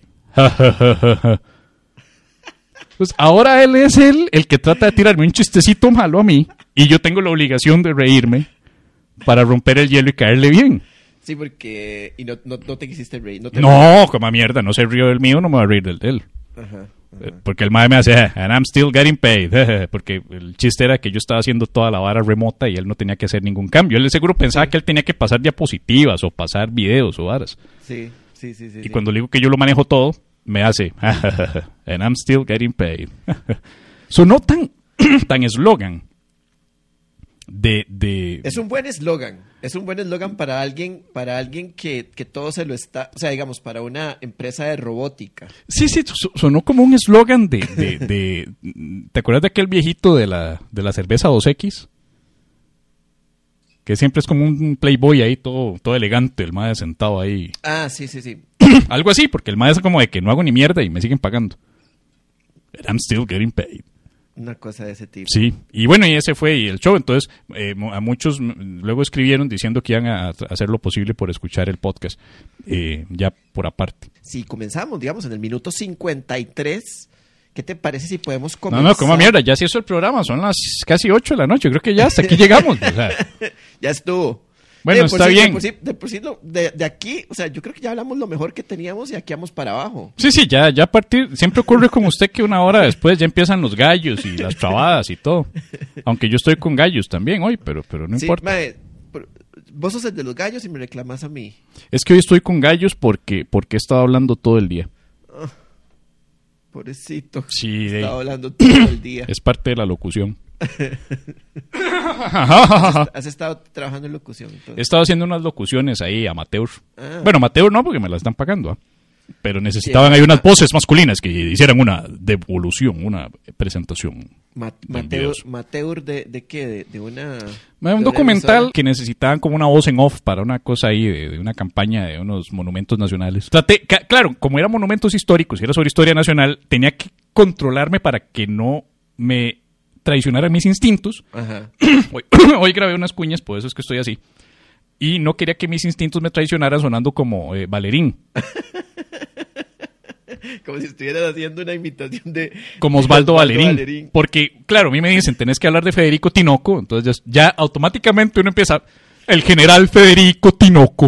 Pues ahora él es el, el que trata de tirarme un chistecito malo a mí y yo tengo la obligación de reírme para romper el hielo y caerle bien. Sí, porque... Y no, no, no te quisiste reír. No, te no como mierda, no se río del mío, no me voy a reír del de él. Ajá, ajá. Porque el mae me hace, and I'm still getting paid. Porque el chiste era que yo estaba haciendo toda la vara remota y él no tenía que hacer ningún cambio. Él seguro pensaba sí. que él tenía que pasar diapositivas o pasar videos o varas. Sí, sí, sí. sí y sí. cuando le digo que yo lo manejo todo, me hace, and I'm still getting paid. Sonó tan tan eslogan de, de... Es un buen eslogan. Es un buen eslogan para alguien, para alguien que, que todo se lo está, o sea, digamos, para una empresa de robótica. Sí, sí, su- sonó como un eslogan de, de, de... ¿Te acuerdas de aquel viejito de la, de la cerveza dos equis? Que siempre es como un playboy ahí, todo, todo elegante, el mae sentado ahí. Ah, sí, sí, sí. Algo así, porque el mae es como de que no hago ni mierda y me siguen pagando. But I'm still getting paid. Una cosa de ese tipo. Sí, y bueno, y ese fue y el show. Entonces, eh, mo- a muchos mm, luego escribieron diciendo que iban a, a hacer lo posible por escuchar el podcast, eh, ya por aparte. Si comenzamos, digamos, en el minuto cincuenta y tres, ¿qué te parece si podemos No, comenzar? no, como mierda, ya se hizo el programa, son las casi ocho de la noche, creo que ya hasta aquí llegamos. O sea, Ya estuvo. Bueno, De por está sí- bien. De, por sí- de, por sí no- de- de aquí, o sea, yo creo que ya hablamos lo mejor que teníamos y aquí vamos para abajo. sí, sí, ya, ya a partir, siempre ocurre con usted que una hora después ya empiezan los gallos y las trabadas y todo. Aunque yo estoy con gallos también hoy, pero, pero no Sí, importa. mae, pero vos sos el de los gallos y me reclamas a mí. Es que hoy estoy con gallos porque, porque he estado hablando todo el día. Pobrecito. Sí, de- Estaba hablando todo el día. Es parte de la locución. Has estado trabajando en locución. He Entonces. estado haciendo unas locuciones ahí amateur. Ah. Bueno, amateur no, porque me las están pagando, ¿ah? Pero necesitaban Sí. ahí unas voces masculinas que hicieran una devolución, una presentación. Ma- de Mateur, videos. Mateur de, de qué? De, de una... de Un una documental emisora. que necesitaban como una voz en off para una cosa ahí, de, de una campaña de unos monumentos nacionales. Traté, ca- claro, como eran monumentos históricos y era sobre historia nacional, tenía que controlarme para que no me traicionaran mis instintos. Ajá. Hoy, hoy grabé unas cuñas, por eso es que estoy así. Y no quería que mis instintos me traicionaran sonando como eh, Valerín, Como si estuvieras haciendo una imitación de... como de Osvaldo Valerín. Porque, claro, a mí me dicen, tenés que hablar de Federico Tinoco. Entonces ya, ya automáticamente uno empieza, el general Federico Tinoco.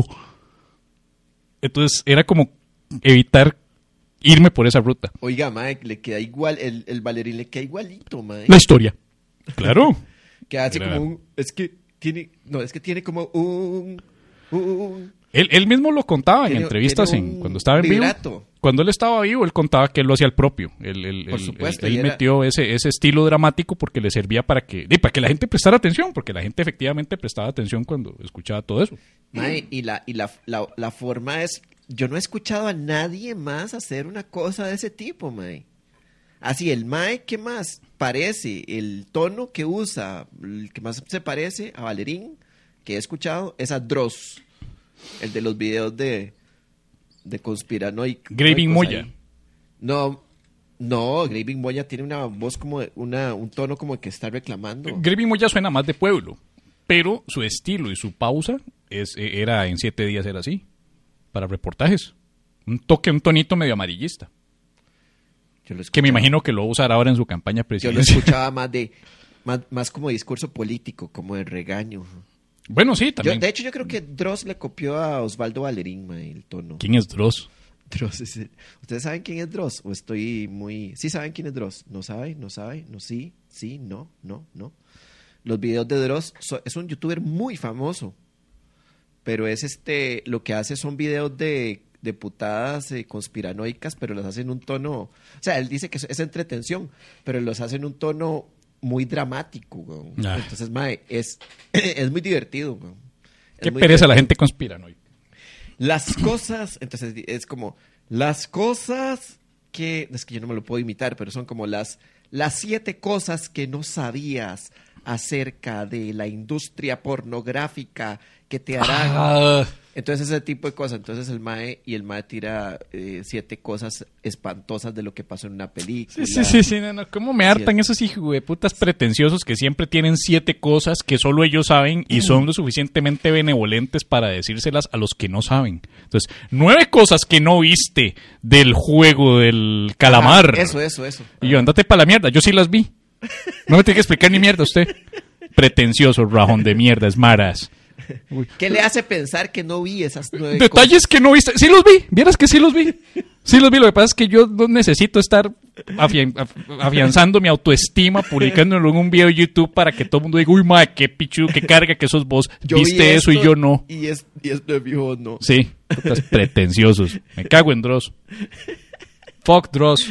Entonces era como evitar irme por esa ruta. Oiga, mae, le queda igual, el, el Valerín le queda igualito, mae. La historia. Claro. Que hace Mira. como un... Es que tiene... No, es que tiene como un... un Él, él mismo lo contaba en Tiene- entrevistas tiene en, un cuando estaba en vivo. vibrato. Cuando él estaba vivo, él contaba que él lo hacía al propio. Él, él- Por él- supuesto, él- y él era- metió ese, ese estilo dramático porque le servía para que, di, para que la gente prestara atención, porque la gente efectivamente prestaba atención cuando escuchaba todo eso. Mae, y la, y la, la, la forma es... Yo no he escuchado a nadie más hacer una cosa de ese tipo, mae. Así, el mae que más parece, el tono que usa, el que más se parece a Valerín, que he escuchado, es a Dross. El de los videos de, de conspiranoicos. Graving Moya. ahí. No, no, Graving Moya tiene una voz como, de- una, un tono como que está reclamando. Graving Moya suena más de pueblo, pero su estilo y su pausa es, eh, era en siete días era así, para reportajes. Un toque, un tonito medio amarillista, Yo lo que me escuchaba- imagino que lo va a usar ahora en su campaña Yo lo presidencial. escuchaba más de, más, más como discurso político, como de regaño. Bueno, sí, Yo, también. de hecho, yo creo que Dross le copió a Osvaldo Valerín, mae, el tono. ¿Quién es Dross? Dross es el- ¿Ustedes saben quién es Dross? ¿O estoy muy...? ¿Sí saben quién es Dross? ¿No saben? ¿No saben? ¿No? ¿Sí? ¿Sí? ¿No? ¿No? ¿No? Los videos de Dross so- es un youtuber muy famoso. Pero es este... Lo que hace son videos de, de putadas eh, conspiranoicas, pero los hace en un tono... O sea, él dice que es, es entretención, pero los hace en un tono muy dramático, weón. Ah. Entonces, mae, es, es muy divertido, weón. Es Qué muy pereza, la divertido. gente conspira, ¿no? Las cosas, entonces es como las cosas que, es que yo no me lo puedo imitar, pero son como las, las siete cosas que no sabías acerca de la industria pornográfica que te harán. Ah, Entonces ese tipo de cosas. Entonces el mae y el mae tira eh, siete cosas espantosas de lo que pasó en una película. sí, sí, sí, sí, no, no, ¿cómo me hartan Sí. esos hijos de putas pretenciosos que siempre tienen siete cosas que solo ellos saben y son lo suficientemente benevolentes para decírselas a los que no saben? Entonces, nueve cosas que no viste del juego del calamar. Ajá, eso, eso, eso. Y yo, andate para la mierda, yo sí las vi. No me tiene que explicar ni mierda usted. Pretencioso, rajón de mierda, es maras. ¿Qué le hace pensar que no vi esas nueve Detalles que no viste. Sí los vi, vieras que sí los vi. Sí los vi, lo que pasa es que yo no necesito estar afian- af- afianzando mi autoestima, publicándolo en un video de YouTube para que todo el mundo diga, uy, madre, qué pichu, qué carga que sos vos. Yo vi Viste eso y esto yo no. Y, es, y esto es viejo, no. Sí, putas pretenciosos. Me cago en Dross. Fuck Dross.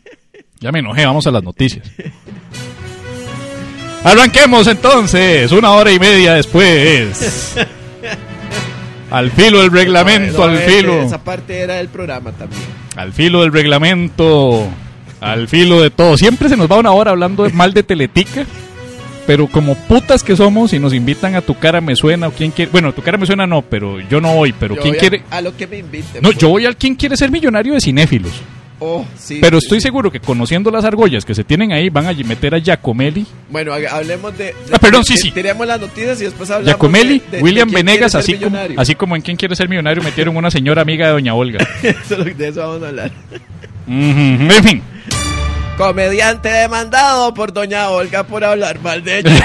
Ya me enojé, vamos a las noticias. Arranquemos entonces, una hora y media después. Al filo del reglamento, No, al ese- filo. Esa parte era del programa también. Al filo del reglamento. Al filo de todo. Siempre se nos va una hora hablando de- mal de Teletica. Pero como putas que somos y nos invitan a Tu Cara Me Suena o quién quiere... Bueno, Tu Cara Me Suena no, pero yo no voy. Pero Yo ¿quién voy a- quiere...? A, lo que me inviten. No, pues. yo voy al ¿Quién quiere ser millonario de cinéfilos? Oh, sí, Pero sí, estoy sí. seguro que conociendo las argollas que se tienen ahí van a meter a Giacomelli. Bueno, ha- hablemos de... de- Ah, perdón, sí, de- sí. Tiremos las noticias y después hablamos Giacomelli, de, de- William de quién Venegas, quiere así ser como, millonario. así como en ¿Quién quiere ser millonario? Metieron una señora amiga de Doña Olga. Eso, de eso vamos a hablar. Ujú, en fin. Comediante demandado por doña Olga por hablar mal de ella.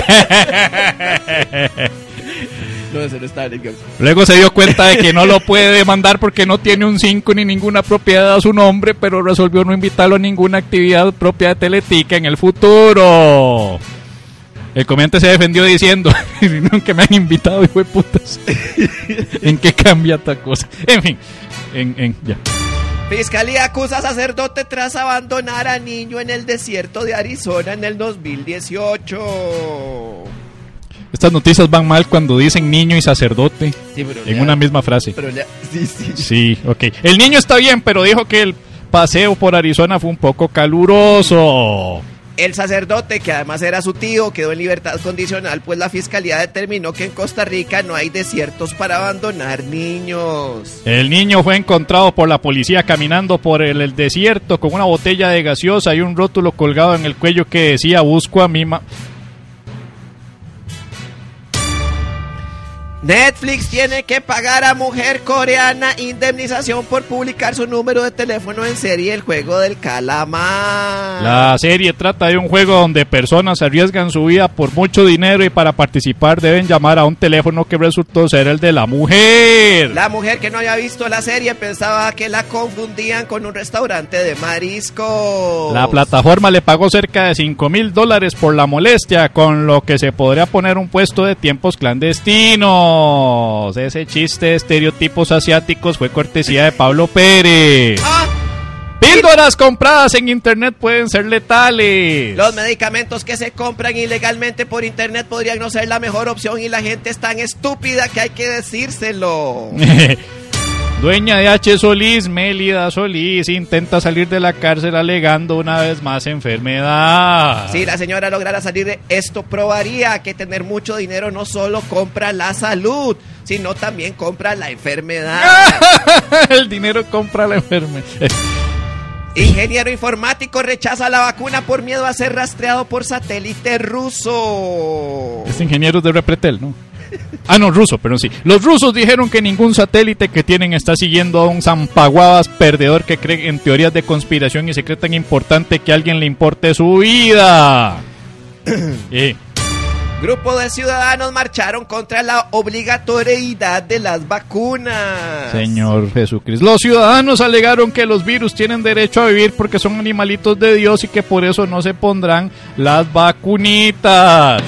No, eso no está en el guión. Luego se dio cuenta de que no lo puede demandar porque no tiene un cinco ni ninguna propiedad a su nombre, pero resolvió no invitarlo a ninguna actividad propia de Teletica en el futuro. El comediante se defendió diciendo, nunca me han invitado, hijo de putas. ¿En qué cambia esta cosa? En fin, en, en, ya. Fiscalía acusa a sacerdote tras abandonar a niño en el desierto de Arizona en el dos mil dieciocho. Estas noticias van mal cuando dicen niño y sacerdote Sí, pero en lea- una misma frase. Pero lea- sí, sí. Sí, ok. El niño está bien, pero dijo que el paseo por Arizona fue un poco caluroso. El sacerdote, que además era su tío, quedó en libertad condicional, pues la fiscalía determinó que en Costa Rica no hay desiertos para abandonar niños. El niño fue encontrado por la policía caminando por el, el desierto con una botella de gaseosa y un rótulo colgado en el cuello que decía busco a mi ma... Netflix tiene que pagar a mujer coreana indemnización por publicar su número de teléfono en serie El Juego del Calamar. La serie trata de un juego donde personas arriesgan su vida por mucho dinero y para participar deben llamar a un teléfono que resultó ser el de la mujer. La mujer que no había visto la serie pensaba que la confundían con un restaurante de mariscos. La plataforma le pagó cerca de cinco mil dólares por la molestia, con lo que se podría poner un puesto de tiempos clandestinos. Ese chiste de estereotipos asiáticos fue cortesía de Pablo Pérez. Ah, Píldoras compradas en internet pueden ser letales. los medicamentos que se compran ilegalmente por internet podrían no ser la mejor opción y la gente es tan estúpida que hay que decírselo. Dueña de H. Solís, Mélida Solís, intenta salir de la cárcel alegando una vez más enfermedad. Si la señora lograra salir de esto, probaría que tener mucho dinero no solo compra la salud, sino también compra la enfermedad. El dinero compra la enfermedad. Ingeniero informático rechaza la vacuna por miedo a ser rastreado por satélite ruso. Este ingeniero es de Repretel, ¿no? Ah, no, ruso, pero sí. Los rusos dijeron que ningún satélite que tienen está siguiendo a un zampaguadas perdedor que cree en teorías de conspiración y se cree tan importante que a alguien le importe su vida. eh. Grupo de ciudadanos marcharon contra la obligatoriedad de las vacunas. Señor Jesucristo. Los ciudadanos alegaron que los virus tienen derecho a vivir porque son animalitos de Dios y que por eso no se pondrán las vacunitas.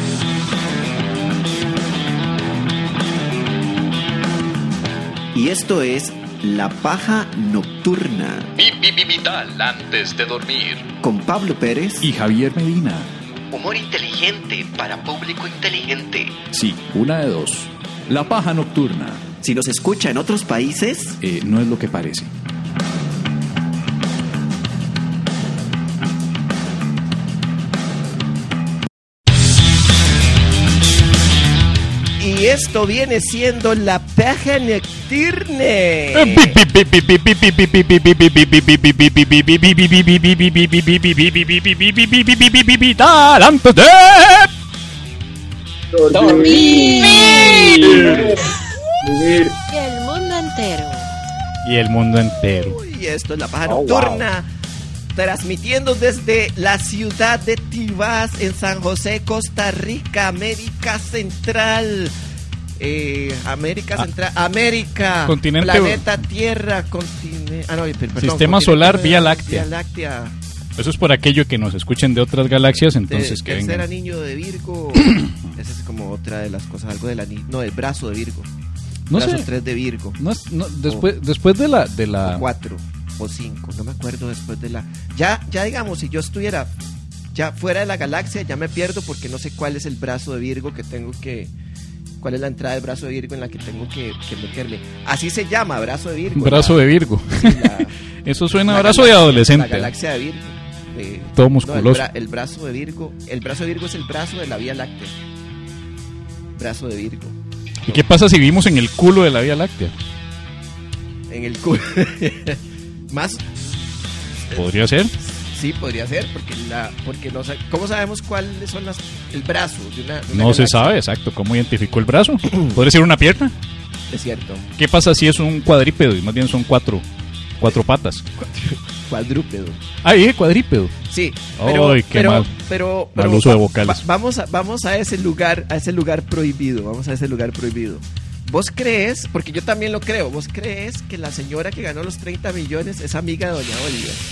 Y esto es La Paja Nocturna Vital antes de dormir. con Pablo Pérez Y Javier Medina. humor inteligente para público inteligente. Sí, una de dos. La paja nocturna. Si nos escucha en otros países, Eh, no es lo que parece. Y esto viene siendo la paja nocturne. Vital antes de Y el mundo entero. y el mundo entero. Y esto es la paja Oh, nocturna. Transmitiendo desde la ciudad de Tibás, en San José, Costa Rica, América Central. Eh, América Ah. Central, América, Continente- planeta Tierra, continente, ah, no, per- perdón, Sistema continente- solar, Vía Láctea. Vía Láctea. Eso es por aquello que nos escuchen de otras galaxias, entonces de, que tercer vengan. anillo de Virgo. Esa es como otra de las cosas, algo del anillo, no, el brazo de Virgo. No brazo sé. tres de Virgo. No, es- no, después, después de la, de O la, cuatro o cinco, no me acuerdo después de la. Ya, ya digamos, si yo estuviera ya fuera de la galaxia, ya me pierdo porque no sé cuál es el brazo de Virgo que tengo que, cuál es la entrada del brazo de Virgo en la que tengo que, que meterme. Así se llama, brazo de Virgo. Brazo la, de Virgo. la- Eso suena a la brazo de galaxia- adolescente. La galaxia de Virgo. de- Todo no, musculoso. el, bra- el brazo de Virgo. El brazo de Virgo es el brazo de la Vía Láctea. Brazo de Virgo. ¿Y qué pasa si vivimos en el culo de la Vía Láctea? En el culo. Más, Podría ser. sí, podría ser, porque la, porque no sa- ¿cómo sabemos cuáles son las, el brazo de una, de una No se galaxia? sabe exacto cómo identificó el brazo. ¿Podría ser una pierna? Es cierto. ¿Qué pasa si es un cuadrípedo y más bien son cuatro, cuatro patas? Cuadrúpedo. Ah, dije cuadrípedo. Sí, pero, Ay, qué pero, mal. pero, Mal pero uso de va- vocales. va- vamos a, vamos a ese lugar, a ese lugar prohibido, vamos a ese lugar prohibido. ¿Vos crees, porque yo también lo creo, vos crees que la señora que ganó los treinta millones es amiga de Doña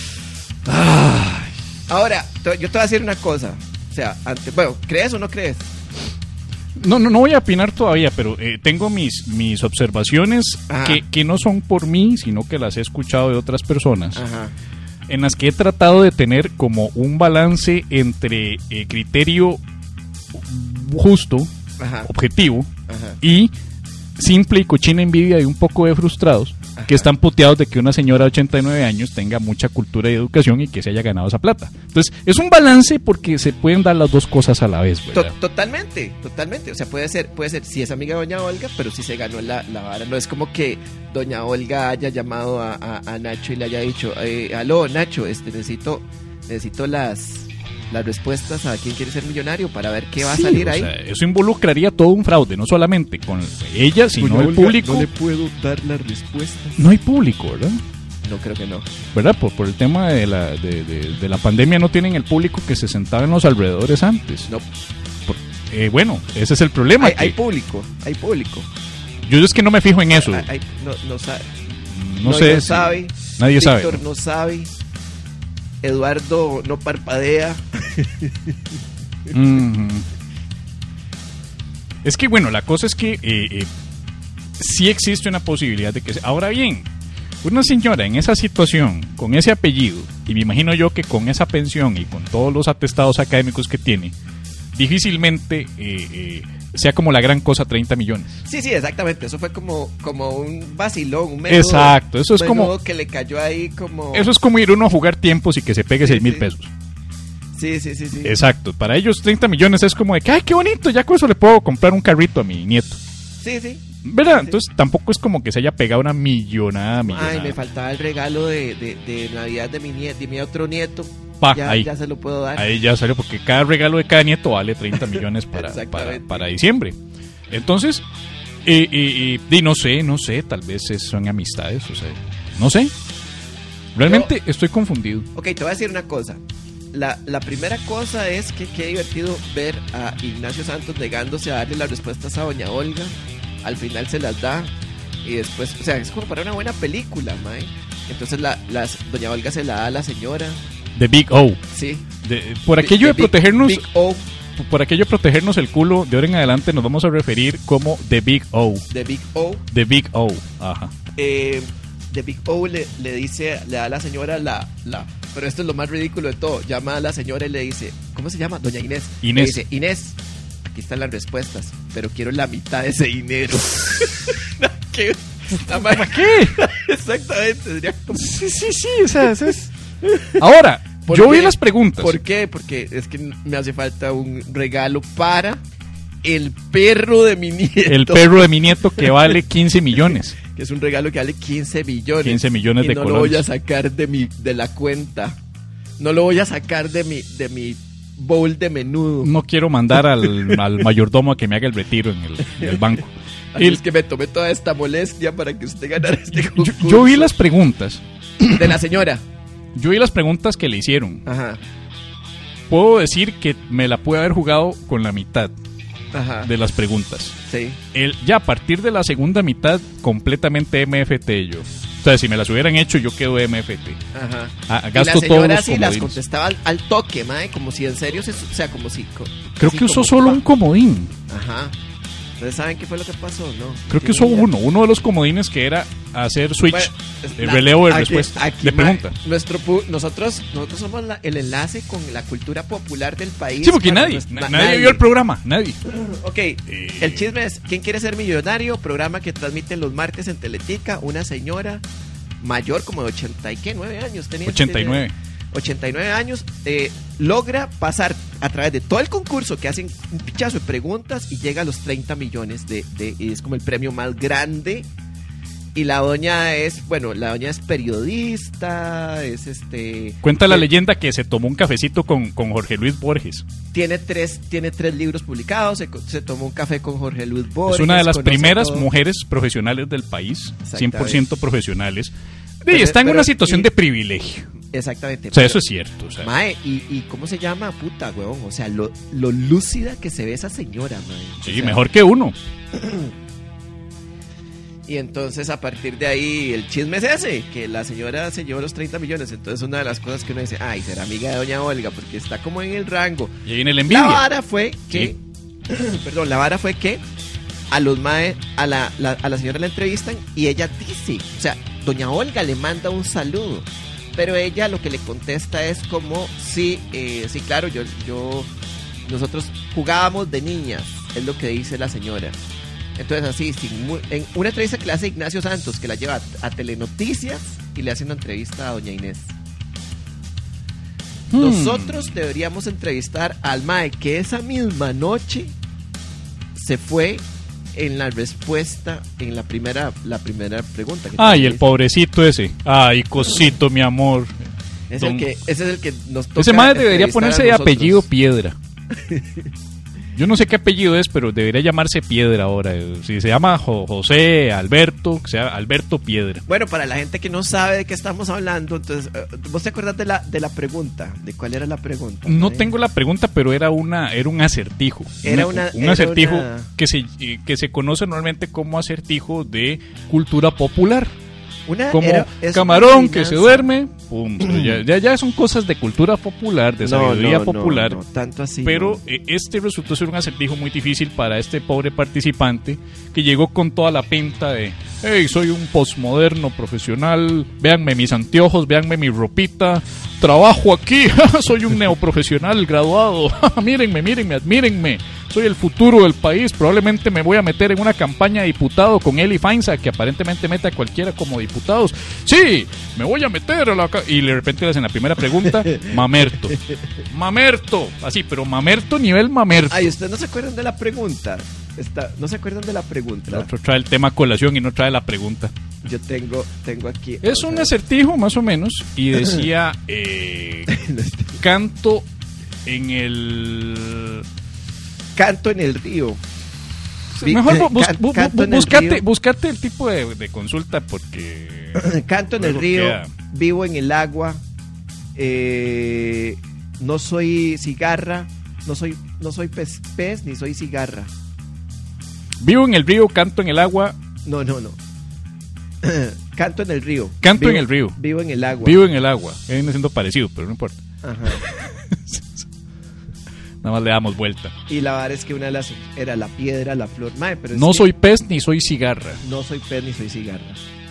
Olga? Ahora, te- yo te voy a decir una cosa, o sea, ante, bueno, ¿crees o no crees? No, no, no voy a opinar todavía, pero eh, tengo mis, mis observaciones Ajá. que, que no son por mí, sino que las he escuchado de otras personas, Ajá. en las que he tratado de tener como un balance entre eh, criterio justo, Ajá. objetivo, Ajá. y simple y cochina envidia de un poco de frustrados Ajá. que están puteados de que una señora de ochenta y nueve años tenga mucha cultura y educación y que se haya ganado esa plata. Entonces, es un balance porque se pueden dar las dos cosas a la vez, To- ¿verdad? totalmente, totalmente. O sea, puede ser, puede ser, si es amiga de Doña Olga, pero si se ganó la, la vara. No es como que Doña Olga haya llamado a, a- a Nacho y le haya dicho, eh, aló, Nacho, este, necesito, necesito las, las respuestas a quién quiere ser millonario para ver qué va Sí, a salir o ahí. sea, eso involucraría todo un fraude, no solamente con ella, sino Doña el Olga, público. No le puedo dar las respuestas. No hay público, ¿verdad? No creo que no. ¿Verdad? Por, por el tema de la, de, de- de la pandemia no tienen el público que se sentaba en los alrededores antes. No. Eh, bueno, ese es el problema. Hay, que hay público, hay público. yo es que no me fijo en eso. Hay- hay- no, no sabe. No No, sé. no si- sabe. Nadie sabe. Víctor no sabe. Eduardo no parpadea. Ujú. Es que bueno, la cosa es que eh, eh, sí existe una posibilidad de que se... Ahora bien, una señora en esa situación, con ese apellido, y me imagino yo que con esa pensión y con todos los atestados académicos que tiene, difícilmente eh, eh, sea como la gran cosa treinta millones. Sí, sí, exactamente. Eso fue como, como un vacilón, un menudo. Exacto, eso es un como- menudo que le cayó ahí como... Eso es como ir uno a jugar tiempos y que se pegue Sí, seis mil sí. pesos. Sí, sí, sí, sí. Exacto, para ellos treinta millones es como de que, ay, qué bonito, ya con eso le puedo comprar un carrito a mi nieto. Sí, sí. ¿Verdad? Sí. Entonces tampoco es como que se haya pegado una millonada, millonada. Ay, me faltaba el regalo de, de, de Navidad de mi, nie- de mi otro nieto. Pa, ya, ahí. ya se lo puedo dar. Ahí ya salió, porque cada regalo de cada nieto vale treinta millones para, para, Exactamente. para diciembre. Entonces, eh, eh, eh, di, no sé, no sé, tal vez es- son amistades, o sea, no sé. Realmente estoy confundido. Ok, te voy a decir una cosa. La, la primera cosa es que qué divertido ver a Ignacio Santos negándose a darle las respuestas a Doña Olga. Al final se las da y después, o sea, es como para una buena película, mae. Entonces la, las, Doña Olga se la da a la señora. The Big O. Sí. De- por aquello de, Big- protegernos, Big O, por aquello de protegernos el culo, de ahora en adelante nos vamos a referir como The Big O. de Big O. The Big O. Ajá. Eh, de Big O le, le dice, le da a la señora la, la, pero esto es lo más ridículo de todo. Llama a la señora y le dice, ¿cómo se llama? Doña Inés. Inés. Le dice, Inés, aquí están las respuestas, pero quiero la mitad de ese dinero. ¿Qué? ¿Para qué? Exactamente, sería como- Sí, sí, sí, o sea, eso es... Ahora, ¿Por yo qué? vi las preguntas. ¿Por qué? Porque es que me hace falta un regalo para el perro de mi nieto. El perro de mi nieto que vale quince millones. Que es un regalo que vale quince millones. quince millones y de no colones. lo voy a sacar de mi de la cuenta. No lo voy a sacar de mi de mi bowl de menudo. No quiero mandar al, al mayordomo a que me haga el retiro en el, en el banco. Así El- es que me tomé toda esta molestia para que usted ganara este yo, concurso. yo vi las preguntas. de la señora. Yo vi las preguntas que le hicieron. Ajá. Puedo decir que me la pude haber jugado con la mitad Ajá. de las preguntas. Sí. El, ya a partir de la segunda mitad, completamente M F T yo. O sea, si me las hubieran hecho, yo quedo M F T. Ajá. Ah, Y gasto la todos señora los sí las comodines. contestaba al, al toque, mae, como si en serio se, o sea, como si co- Creo así que usó como- solo un comodín. Ajá. ¿Ustedes saben qué fue lo que pasó? No. Creo que usó uno, uno de los comodines que era hacer switch, Bueno, el la- relevo de aquí- respuesta, aquí, de ma, pregunta. Nuestro pu- nosotros, nosotros somos la- el enlace con la cultura popular del país. Sí, porque Cuando nadie, nos- na- na- nadie vio el programa, nadie. Ok, el chisme es ¿Quién quiere ser millonario? Programa que transmiten los martes en Teletica. Una señora mayor, como de ochenta y qué, nueve años tenía. ochenta y nueve. ochenta y nueve años, eh, logra pasar a través de todo el concurso que hacen un pichazo de preguntas y llega a los treinta millones de, de y es como el premio más grande. Y la doña es, bueno, la doña es periodista, es este... Cuenta la eh, leyenda que se tomó un cafecito con, con Jorge Luis Borges. Tiene tres, tiene tres libros publicados, se, co- se tomó un café con Jorge Luis Borges. Es una de las conoce primeras todo. mujeres profesionales del país, cien por ciento profesionales. Y Pero- está en pero- una situación y- de privilegio. Exactamente. O sea, pero- eso es cierto. O sea, Mae, y, y ¿cómo se llama? Puta, huevón. O sea, lo, lo lúcida que se ve esa señora, mae. O sí, sea, mejor que uno. Y entonces a partir de ahí el chisme es ese, que la señora se llevó los treinta millones. Entonces una de las cosas que uno dice, ay, será amiga de doña Olga, porque está como en el rango. Y ahí viene la La envidia. vara fue que, perdón, la vara fue que a los mae, a la, la- a la señora la entrevistan y ella dice, o sea, doña Olga le manda un saludo, pero ella lo que le contesta es como, sí, eh, sí, claro, yo, yo, nosotros jugábamos de niñas, es lo que dice la señora. Entonces así, sin mu- en una entrevista que le hace Ignacio Santos, que la lleva a, a Telenoticias y le hace una entrevista a doña Inés. Hmm. Nosotros deberíamos entrevistar al Mae que esa misma noche se fue en la respuesta en la primera la primera pregunta. que Ay, te el hice. pobrecito ese. Ay, cosito, mi amor. Es Don- el que, ese es el que nos toca. Ese madre debería entrevistar ponerse a de nosotros. apellido Piedra. Yo no sé qué apellido es, pero debería llamarse Piedra ahora. Si se llama Jo- José, Alberto, que sea Alberto Piedra. Bueno, para la gente que no sabe de qué estamos hablando, entonces, eh, ¿vos te acuerdas de la, de la pregunta? ¿De cuál era la pregunta? No Mae? tengo la pregunta, pero era una era un acertijo. Era una- un era acertijo una- que se eh, que se conoce normalmente como acertijo de cultura popular. Una- Como era- es una camarón que se adivinanza. duerme, pum, ya, ya, ya son cosas de cultura popular, de No, sabiduría no, no, popular. no, tanto así. Pero no. eh, este resultó ser un acertijo muy difícil para este pobre participante que llegó con toda la pinta de, hey, soy un postmoderno profesional, véanme mis anteojos, véanme mi ropita, trabajo aquí, soy un neoprofesional graduado, mírenme, mírenme, admírenme, soy el futuro del país, probablemente me voy a meter en una campaña de diputado con Eli Fainza, que aparentemente mete a cualquiera como diputados. Sí, me voy a meter a la... ca-". Y de repente le hacen la primera pregunta, mamerto. Mamerto, así, pero mamerto nivel mamerto. Ay, ¿ustedes no se acuerdan de la pregunta? Está, ¿No se acuerdan de la pregunta? El otro trae el tema a colación y no trae la pregunta. Yo tengo, tengo aquí. Es vamos a un ver. acertijo más o menos y decía eh, canto en el... Canto en el río. Vi- Mejor bu- bus- can- bu- bu- canto en el buscate, río. buscate el tipo de, de consulta porque... Canto en el luego río, queda. vivo en el agua, eh, no soy cigarra, no soy, no soy pez, pez ni soy cigarra. Vivo en el río, canto en el agua, No, no, no. Canto en el río. Canto Vivo- en el río. Vivo en el agua. vivo en el agua. Viene siendo parecido, pero no importa. Ajá. Nada más le damos vuelta. Y la verdad es que una de las era la piedra, la flor. Mae, pero es No que soy pez ni soy cigarra. no soy pez ni soy cigarra.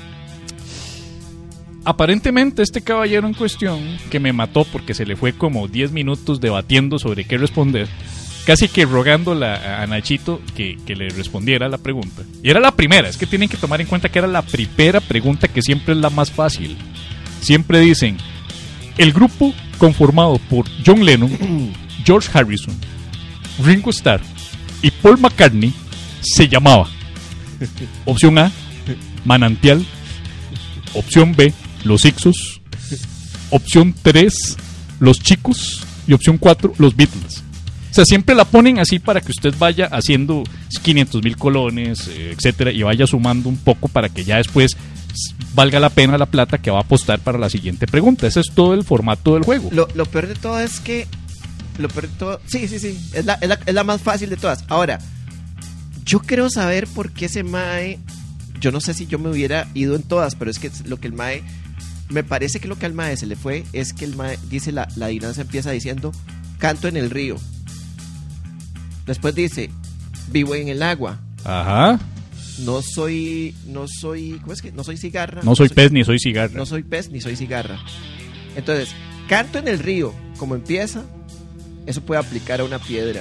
Aparentemente este caballero en cuestión, que me mató porque se le fue como diez minutos debatiendo sobre qué responder, casi que rogándole a a Nachito que, que le respondiera la pregunta. Y era la primera, es que tienen que tomar en cuenta que era la primera pregunta, que siempre es la más fácil. Siempre dicen, el grupo conformado por John Lennon, George Harrison, Ringo Starr y Paul McCartney se llamaba. Opción A, Manantial. Opción B, Los Ixos. Opción tres, Los Chicos. Y opción cuatro, Los Beatles. O sea, siempre la ponen así para que usted vaya haciendo quinientos mil colones, eh, etcétera, y vaya sumando un poco para que ya después s- valga la pena la plata que va a apostar para la siguiente pregunta. Ese es todo el formato del juego. Lo, lo peor de todo es que. Lo peor de todo. Sí, sí, sí. Es la, es la, es la más fácil de todas. Ahora, yo quiero saber por qué ese Mae. Yo no sé si yo me hubiera ido en todas, pero es que lo que el Mae. Me parece que lo que al Mae se le fue es que el Mae dice: la, la adivinanza empieza diciendo, canto en el río. Después dice, vivo en el agua. Ajá. No soy, no soy, ¿cómo es que? No soy cigarra. No soy pez ni soy cigarra. No soy pez ni soy cigarra. Entonces, canto en el río, como empieza, eso puede aplicar a una piedra.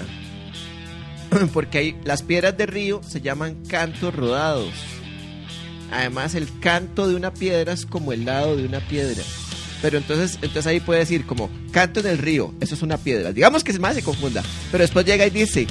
Porque hay, las piedras de río se llaman cantos rodados. Además, el canto de una piedra es como el lado de una piedra. Pero entonces, entonces ahí puede decir como canto en el río, eso es una piedra. Digamos que más se confunda. Pero después llega y dice: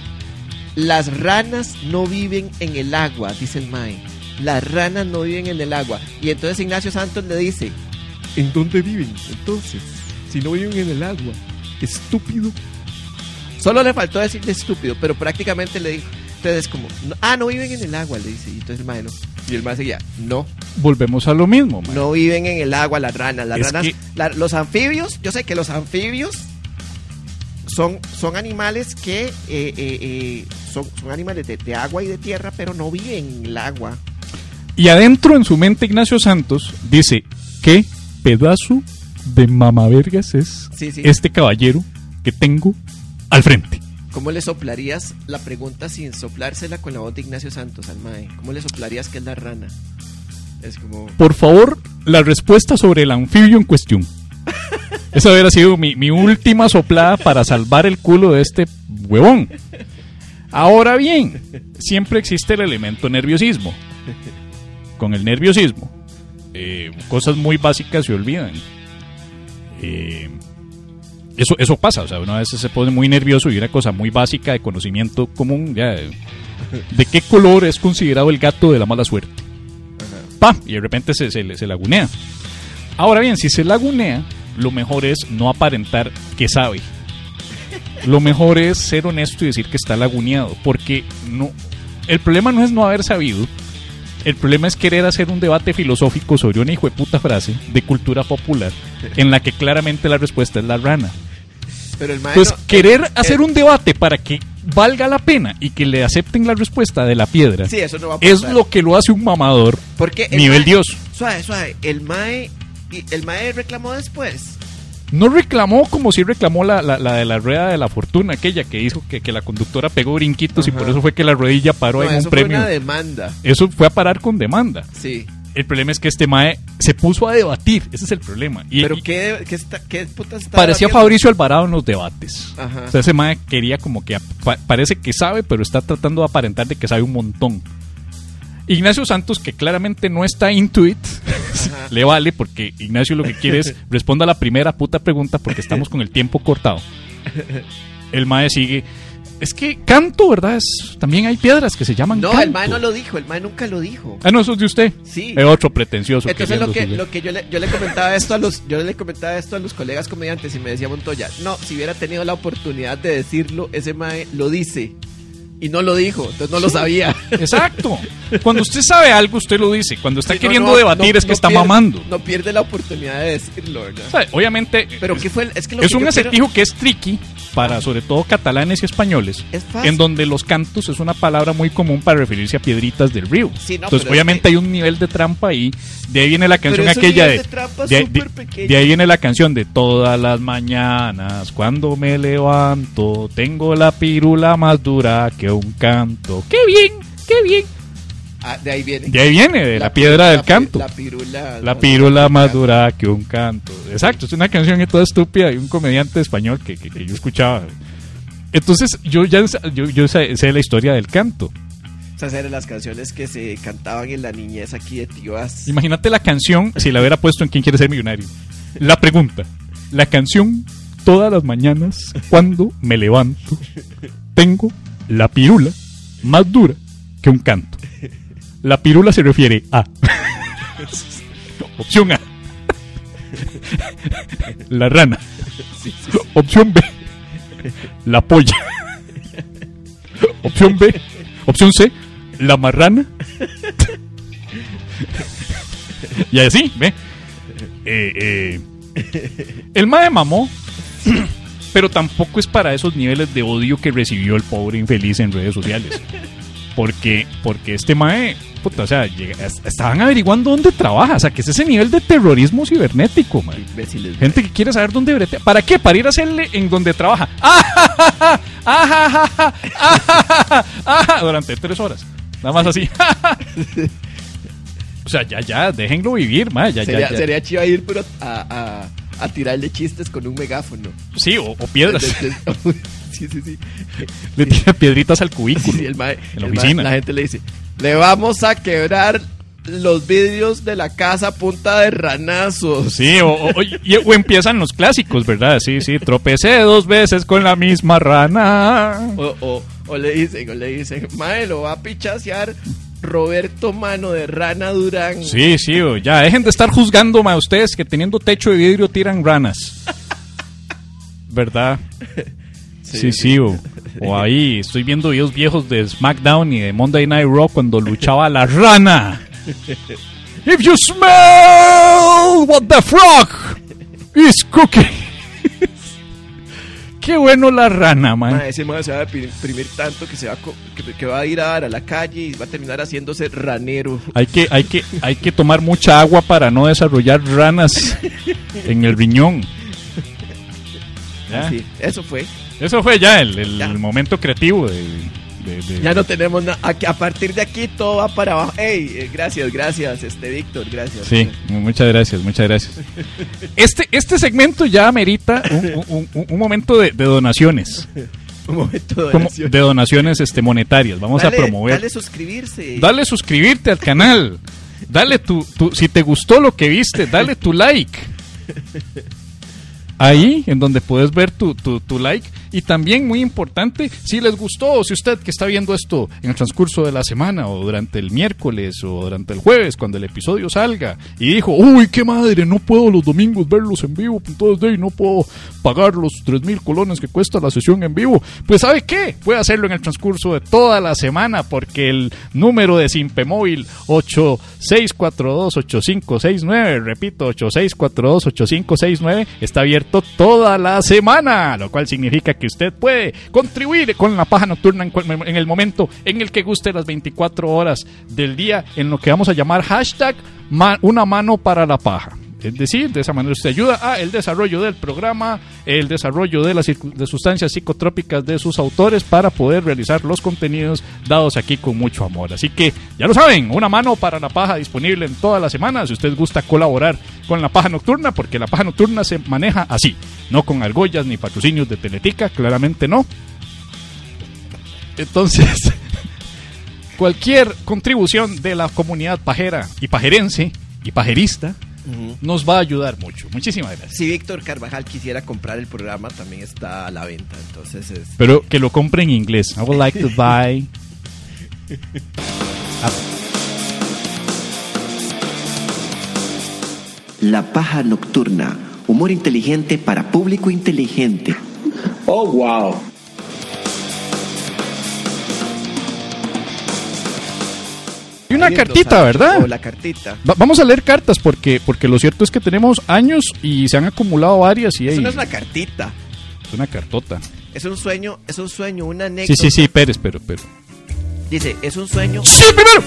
las ranas no viven en el agua, dice el mae. Las ranas no viven en el agua. Y entonces Ignacio Santos le dice: ¿en dónde viven entonces? Si no viven en el agua, estúpido. Solo le faltó decirle estúpido, pero prácticamente le dijo. Entonces como, no, ah, no viven en el agua, le dice. Y entonces el mae no. Y el mae seguía, no. Volvemos a lo mismo, mae. No viven en el agua las ranas. Las Es ranas, que- la- los anfibios, yo sé que los anfibios son, son animales que eh, eh, eh, son, son animales de, de agua y de tierra, pero no viven en el agua. Y adentro en su mente Ignacio Santos dice: ¿qué pedazo de mamavergas es Sí, sí. este caballero que tengo al frente? ¿Cómo le soplarías la pregunta sin soplársela con la voz de Ignacio Santos al mae? ¿Cómo le soplarías que es la rana? Es como... Por favor, la respuesta sobre el anfibio en cuestión. Esa hubiera sido mi, mi última soplada para salvar el culo de este huevón. Ahora bien, siempre existe el elemento nerviosismo. Con el nerviosismo, eh, cosas muy básicas se olvidan. Eh, eso, eso pasa, o sea, una vez se pone muy nervioso y una cosa muy básica de conocimiento común, ya, de, de qué color es considerado el gato de la mala suerte. Pa, y de repente se, se, se lagunea. Ahora bien, si se lagunea, lo mejor es no aparentar que sabe. Lo mejor es ser honesto y decir que está laguneado, porque no, el problema no es no haber sabido. El problema es querer hacer un debate filosófico sobre una hijueputa frase de cultura popular en la que claramente la respuesta es la rana. Pero el mae Entonces, no- querer el- hacer el- un debate para que valga la pena y que le acepten la respuesta de la piedra Sí, eso no va a es pasar. lo que lo hace un mamador Porque el nivel mae- Dios. Suave, suave. El mae, y el mae reclamó después. No reclamó como si reclamó la, la, la de la rueda de la fortuna, aquella que hizo que, que la conductora pegó brinquitos y Ajá. por eso fue que la rodilla paró No, en eso un premio. fue una demanda. Eso fue a parar con demanda. Sí. El problema es que este mae se puso a debatir, ese es el problema. Y, Pero y qué, qué, está, qué puta está parecía debatiendo? Fabricio Alvarado en los debates. Ajá. O sea, ese mae quería como que pa- parece que sabe, pero está tratando de aparentar de que sabe un montón. Ignacio Santos, que claramente no está into it, le vale, porque Ignacio lo que quiere es responda a la primera puta pregunta porque estamos con el tiempo cortado. El mae sigue. Es que canto, ¿verdad? Es, también hay piedras que se llaman No, canto. el mae no lo dijo, el mae nunca lo dijo. Ah, no, eso es de usted. Sí. Es otro pretencioso. Entonces lo queriendo que, subir. lo que yo le, yo le comentaba esto a los, yo le comentaba esto a los colegas comediantes y me decía Montoya, no, si hubiera tenido la oportunidad de decirlo, ese mae lo dice. Y no lo dijo, entonces no lo sabía. Exacto. Cuando usted sabe algo, usted lo dice. Cuando está Sí, no, queriendo no, debatir no, es que no está pierde- mamando. No pierde la oportunidad de decirlo, ¿verdad? O sea, obviamente Pero es, ¿qué fue? el- Es que lo es que un yo acertijo quiero- que es tricky para sobre todo catalanes y españoles, Es fácil. en donde los cantos es una palabra muy común para referirse a piedritas del río. Sí, no, Entonces pero obviamente es que- hay un nivel de trampa ahí. De ahí viene la canción Pero es un aquella nivel de, de trampa de, súper de- pequeño. de ahí viene la canción de todas las mañanas cuando me levanto tengo la pirula más dura que un canto. ¡Qué bien! ¡Qué bien! Ah, de ahí viene. De ahí viene, de la, La piedra pi- del la pi- canto. La pirula. La pirula más dura que un canto. Exacto, es una canción que toda estúpida de un comediante español que, que, que yo escuchaba. Entonces yo ya yo, yo sé, sé la historia del canto. Esas eran las canciones que se cantaban en la niñez aquí de Tías. Imagínate la canción si la hubiera puesto en ¿Quién quiere ser millonario? La pregunta, la canción todas las mañanas cuando me levanto tengo la pirula más dura que un canto. La pirula se refiere a opción A, la rana. Opción B, la polla. Opción B, opción C, la marrana. Y así, ve. Eh, eh, el mae mamó, pero tampoco es para esos niveles de odio que recibió el pobre infeliz en redes sociales. Porque, porque este mae, puta, o sea, llega, estaban averiguando dónde trabaja. O sea, que es ese nivel de terrorismo cibernético, mae. Imbéciles, Gente que quiere saber dónde bretea. ¿Para qué? Para ir a hacerle en donde trabaja. ¡Ah, ah, ja, ja, ja, ah, ja, ja, ah, ja! Durante tres horas. Nada más así. O sea, ya, ya, déjenlo vivir, mae. Ya, sería, ya, ya. sería chido ir pero a, a, a tirarle chistes con un megáfono. Sí, o, o piedras. Sí, sí, sí. Le tira piedritas al cubículo. Sí, el mae, en la el oficina. mae, la gente le dice, le vamos a quebrar los vidrios de la casa a punta de ranazos. Sí, o, o, y, o empiezan los clásicos, ¿verdad? Sí, sí, tropecé dos veces con la misma rana. O, o, o le dicen, o le dicen, mae, lo va a pichasear Roberto Mano de Rana Durán. Sí, sí, o ya, dejen de estar juzgando, ma, ustedes que teniendo techo de vidrio tiran ranas. ¿Verdad? Sí, sí, sí, o, o ahí estoy viendo videos viejos de SmackDown y de Monday Night Raw cuando luchaba la rana. If you smell what the frog is cooking. Qué bueno la rana, man. Ma, ese man se va a deprimir tanto que se va a, co- que, que va a ir a dar a la calle y va a terminar haciéndose ranero. Hay que, hay que, hay que tomar mucha agua para no desarrollar ranas en el riñón. ¿Ya? Sí, eso fue. Eso fue ya el, el Ya. momento creativo de, de- de- Ya no tenemos nada. A, a partir de aquí todo va para abajo. Ey, eh, gracias, gracias, este Víctor, gracias. Sí, muchas gracias, muchas gracias. Este, este segmento ya amerita un, un- un- un momento de, de donaciones. Un momento de Como donación. de donaciones este, monetarias. Vamos Dale, a promover. Dale suscribirse. Dale suscribirte al canal. Dale tu, tu, si te gustó lo que viste, dale tu like. Ahí, en donde puedes ver tu, tu, tu like. Y también, muy importante, si les gustó, o si usted que está viendo esto en el transcurso de la semana, o durante el miércoles, o durante el jueves, cuando el episodio salga, y dijo, uy, qué madre, no puedo los domingos verlos en vivo, entonces de ahí no puedo pagar los tres mil colones que cuesta la sesión en vivo. Pues, ¿sabe qué? Puede hacerlo en el transcurso de toda la semana, porque el número de Simpemóvil ocho seis cuatro dos ocho cinco seis nueve, repito, ocho seis cuatro dos ocho cinco seis nueve, está abierto toda la semana, lo cual significa que usted puede contribuir con la paja nocturna en, cual- en el momento en el que guste, las veinticuatro horas del día, en lo que vamos a llamar hashtag ma- una mano para la paja. Es decir, de esa manera usted ayuda a el desarrollo del programa, el desarrollo de las circu- de sustancias psicotrópicas de sus autores para poder realizar los contenidos dados aquí con mucho amor. Así que, ya lo saben, una mano para la paja disponible en toda la semana si usted gusta colaborar con la paja nocturna, porque la paja nocturna se maneja así, no con argollas ni patrocinios de Teletica, claramente no. Entonces, cualquier contribución de la comunidad pajera y pajerense y pajerista Ujú. nos va a ayudar mucho. Muchísimas gracias. Si Víctor Carvajal quisiera comprar el programa, también está a la venta. Entonces es. Pero que lo compre en inglés. I would like to buy. La paja nocturna, humor inteligente para público inteligente. Oh, wow. Y una Lindo, cartita, Sancho. ¿verdad? O la cartita. Va- vamos a leer cartas porque, porque lo cierto es que tenemos años y se han acumulado varias y Eso hey, no es una cartita. es una cartota. Es un sueño, es un sueño, una Sí, anécdota. sí, sí, Pérez, pero, pero. Dice, es un sueño. ¡Sí, primero!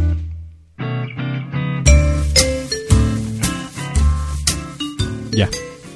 Ya.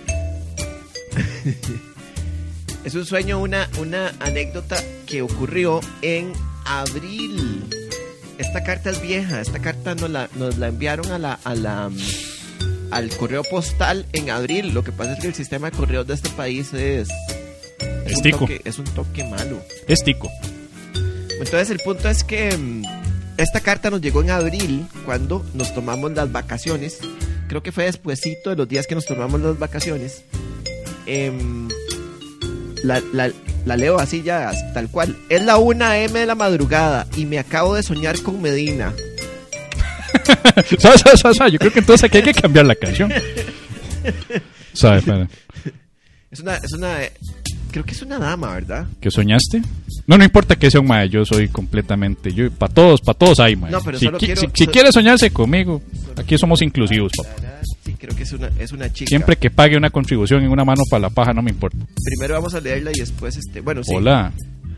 Es un sueño, una, una anécdota que ocurrió en abril. Esta carta es vieja. Esta carta nos la, nos la enviaron a la, a la, mm, al correo postal en abril. Lo que pasa es que el sistema de correos de este país es, es, Es un, tico. toque, es un toque malo. Es tico. Entonces el punto es que mm, esta carta nos llegó en abril cuando nos tomamos las vacaciones. Creo que fue despuesito de los días que nos tomamos las vacaciones. Em, la, la- la leo así ya, tal cual. Es la una eme de la madrugada y me acabo de soñar con Medina. Sa, sa, sa, sa. Yo creo que entonces aquí hay que cambiar la canción. ¿Sabes? Para. Es una, es una, creo que es una dama, ¿verdad? ¿Qué soñaste? No, no importa que sea un mae, yo soy completamente. Yo, para todos, para todos hay mae. No, pero si, solo qui- quiero- si, si so- quieres soñarse conmigo, aquí somos inclusivos, papá. Sí, creo que es una, es una chica. Siempre que pague una contribución en una mano para la paja, no me importa. Primero vamos a leerla y después, este, bueno, sí. Hola.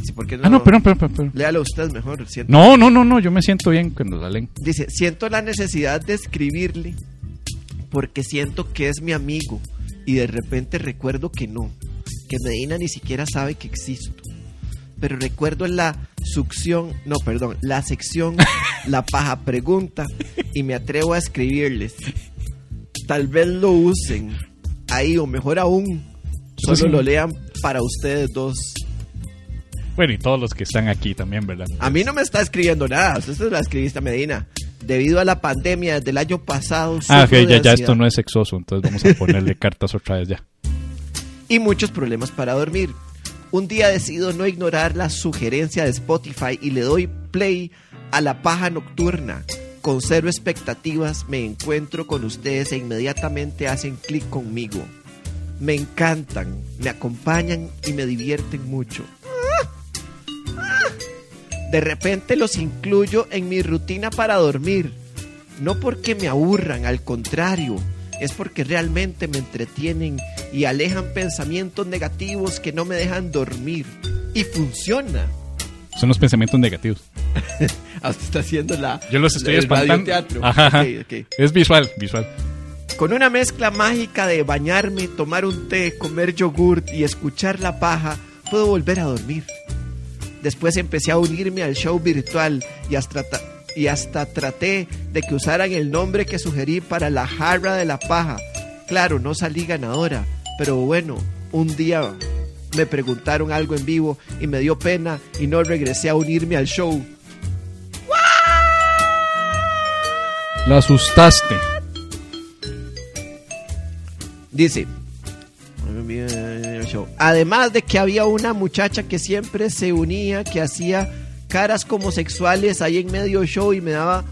Sí, ¿por qué no? Ah, no, perdón, perdón, perdón. Léalo usted mejor. Siento. No, no, no, no, yo me siento bien cuando la leen. Dice, siento la necesidad de escribirle porque siento que es mi amigo y de repente recuerdo que no, que Medina ni siquiera sabe que existo. Pero recuerdo la succión, no, perdón, la sección, la paja pregunta y me atrevo a escribirles. Tal vez lo usen ahí o mejor aún, solo Sí. lo lean para ustedes dos. Bueno, y todos los que están aquí también, ¿verdad? A mí no me está escribiendo nada, usted se la escribiste a Medina. Debido a la pandemia desde el año pasado, Ah, sufro ok, de ya, ya ansiedad esto no es sexoso, entonces vamos a ponerle cartas otra vez ya. y muchos problemas para dormir. Un día decido no ignorar la sugerencia de Spotify y le doy play a La Paja Nocturna. Con cero expectativas me encuentro con ustedes e inmediatamente hacen clic conmigo. Me encantan, me acompañan y me divierten mucho. De repente los incluyo en mi rutina para dormir. No porque me aburran, al contrario, es porque realmente me entretienen y alejan pensamientos negativos que no me dejan dormir. Y funciona. Son los pensamientos negativos. Ah, usted está haciendo la... Yo los estoy el espantando. radioteatro. Ajá, ajá. Ok, ok. Es visual, visual. Con una mezcla mágica de bañarme, tomar un té, comer yogurt y escuchar La Paja, puedo volver a dormir. Después empecé a unirme al show virtual y hasta, y hasta traté de que usaran el nombre que sugerí para la jarra de La Paja. Claro, no salí ganadora, pero bueno, un día me preguntaron algo en vivo y me dio pena y no regresé a unirme al show. La asustaste. Dice, además de que había una muchacha que siempre se unía, que hacía caras como sexuales ahí en medio show y me daba...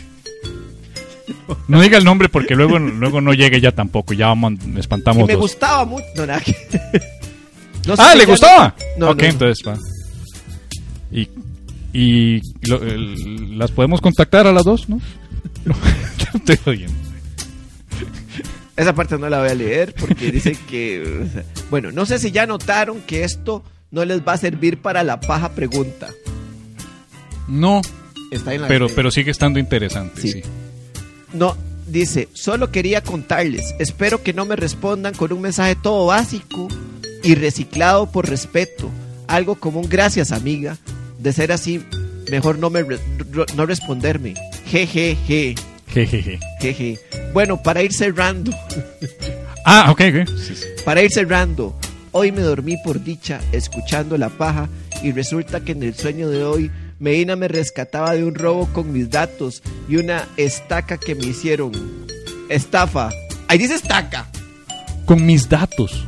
No diga el nombre porque luego, luego no llegue ya tampoco. Ya vamos, espantamos Y me dos. gustaba mucho. No, nada que- No sé Ah, si ¿le ya gustaba? No, ok, no, no. entonces va. Y, y lo- el- las podemos contactar a las dos, ¿no? No, estoy jodiendo. Esa parte no la voy a leer porque dice que... o sea, bueno, no sé si ya notaron que esto no les va a servir para La Paja pregunta. No, Está en la... pero, pero sigue estando interesante, Sí. sí. No, dice, solo quería contarles. Espero que no me respondan con un mensaje todo básico y reciclado por respeto. Algo como un gracias, amiga. De ser así, mejor no me re- ro- no responderme. Jejeje. Jejeje. Jeje. Bueno, para ir cerrando, Ah, ok, ok. Sí, sí. para ir cerrando, hoy me dormí por dicha escuchando La Paja y resulta que en el sueño de hoy Medina me rescataba de un robo con mis datos y una estaca que me hicieron. Estafa. Ahí dice estaca. Con mis datos.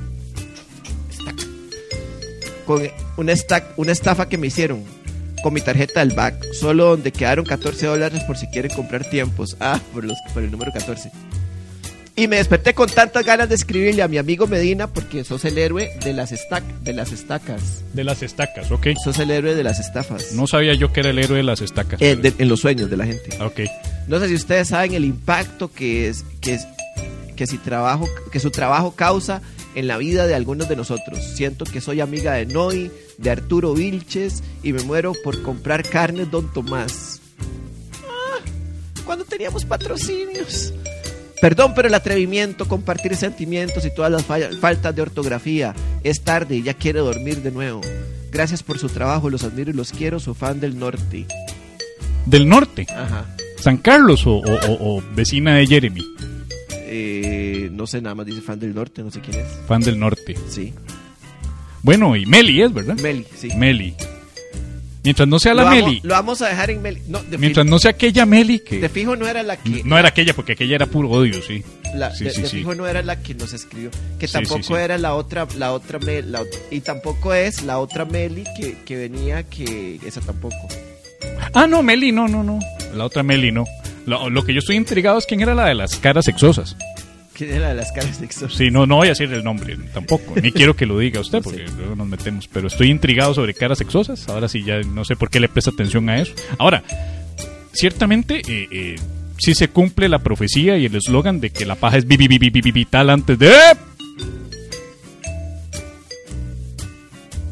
Con una, esta- una estafa que me hicieron con mi tarjeta del B A C, solo donde quedaron catorce dólares por si quieren comprar tiempos. Ah, por, los, por el número catorce. Y me desperté con tantas ganas de escribirle a mi amigo Medina porque sos el héroe de las, estac de las estacas. De las estacas, ok. Sos el héroe de las estafas. No sabía yo que era el héroe de las estacas. Eh, de- en los sueños de la gente. Ok. No sé si ustedes saben el impacto que es que es que si trabajo que su trabajo causa en la vida de algunos de nosotros. Siento que soy amiga de Noy, de Arturo Vilches y me muero por comprar carnes Don Tomás. Ah, cuando teníamos patrocinios. Perdón, pero el atrevimiento, compartir sentimientos y todas las falla- faltas de ortografía. Es tarde y ya quiero dormir de nuevo. Gracias por su trabajo, los admiro y los quiero, su fan del norte. Del norte. Ajá. San Carlos o, o- o- o vecina de Jeremy. Eh, no sé, nada más dice fan del norte, no sé quién es. Fan del norte. Sí. Bueno, y Meli es, ¿verdad? Meli, sí. Meli. Mientras no sea la lo, Meli. vamos, lo vamos a dejar en Meli. No, de, Mientras fijo, no sea aquella Meli que... de fijo no era la que... No era aquella, porque aquella era puro odio, sí. la- sí, de, sí, de sí. fijo no era la que nos escribió. Que Sí, tampoco sí, sí. era la otra, la otra Meli. la ot- y tampoco es la otra Meli que, que venía, que esa tampoco. Ah, no, Meli, no, no, no. La otra Meli, no. Lo, lo que yo estoy intrigado es quién era la de las caras sexosas. ¿Quién era la de las caras sexosas? Sí, no, no voy a decir el nombre tampoco. Ni quiero que lo diga usted No porque sé. luego nos metemos. Pero estoy intrigado sobre caras sexosas. Ahora sí, ya no sé por qué le presta atención a eso. Ahora, ciertamente, eh, eh, sí se cumple la profecía y el eslogan de que la paja es vi- vi- vi- vi- vi- vital antes de...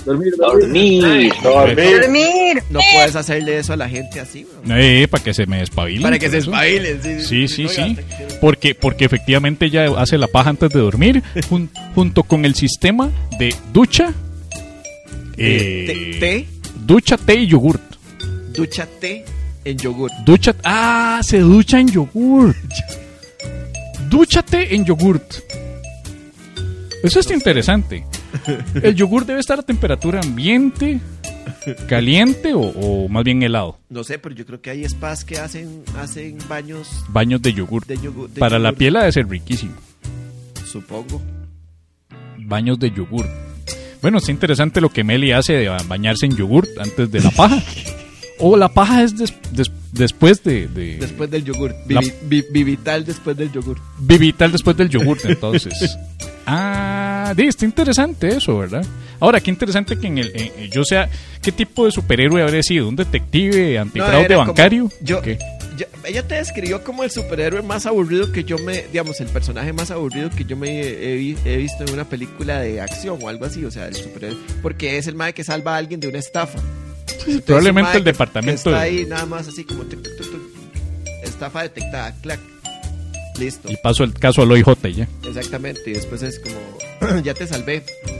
Dormir, dormir. Dormir. Dormir. No puedes hacerle eso a la gente así, bro. Eh, para que se me despabilen. Para que se eso. espabilen. Sí, sí, sí. Porque, porque efectivamente ella hace la paja antes de dormir, jun- junto con el sistema de ducha, eh, Té, té, ducha, té y yogurt. ducha té en yogur. Ducha, ah, se ducha en yogurt. Dúchate en yogurt. Eso es interesante. El yogur debe estar a temperatura ambiente, caliente o, o más bien helado. No sé, pero yo creo que hay spas que hacen, hacen baños Baños de yogur. de yogur. de Para la yogur, piel debe ser riquísimo. Supongo. Baños de yogur. Bueno, es interesante lo que Meli hace de bañarse en yogur antes de la paja. O la paja es des- des- después de, de... Después del yogur. La- Vivi- vi- Vivital después del yogur. Vivital después del yogur, entonces. Ah, sí, está interesante eso, ¿verdad? Ahora, qué interesante que en el, en- yo sea, ¿qué tipo de superhéroe habría sido? ¿Un detective antifraude era como- bancario? yo, ¿Qué? yo- ella te describió como el superhéroe más aburrido que yo me, digamos, el personaje más aburrido que yo me he, he vi- he visto en una película de acción o algo así, o sea, el superhéroe, porque es el mae que salva a alguien de una estafa. Entonces, Probablemente un mae el que- departamento que está de- ahí nada más así como tuc, tuc, tuc, tuc, estafa detectada, clac, listo. Y paso el caso al O I J y ya. Exactamente, y después es como, ya te salvé.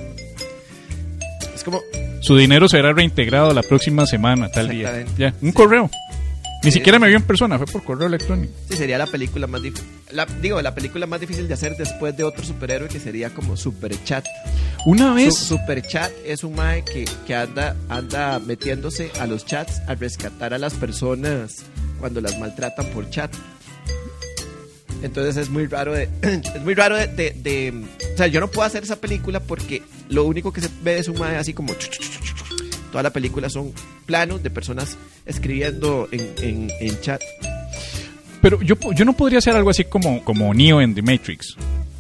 Es como, Su dinero será reintegrado la próxima semana, tal día. Exactamente. Ya, un Sí. correo. Ni Sí. siquiera me vio en persona, fue por correo electrónico. sí, sería la película más difícil, digo, la película más difícil de hacer después de otro superhéroe que sería como Superchat. Una vez, Su- Superchat es un mae que, que anda, anda metiéndose a los chats a rescatar a las personas cuando las maltratan por chat. Entonces es muy raro de, es muy raro de, de- de- o sea, yo no puedo hacer esa película porque lo único que se ve es un mae así como chu, chu, chu, chu, chu. Toda la película son planos de personas escribiendo en, en, en chat. pero yo, yo no podría hacer algo así como, como Neo en The Matrix.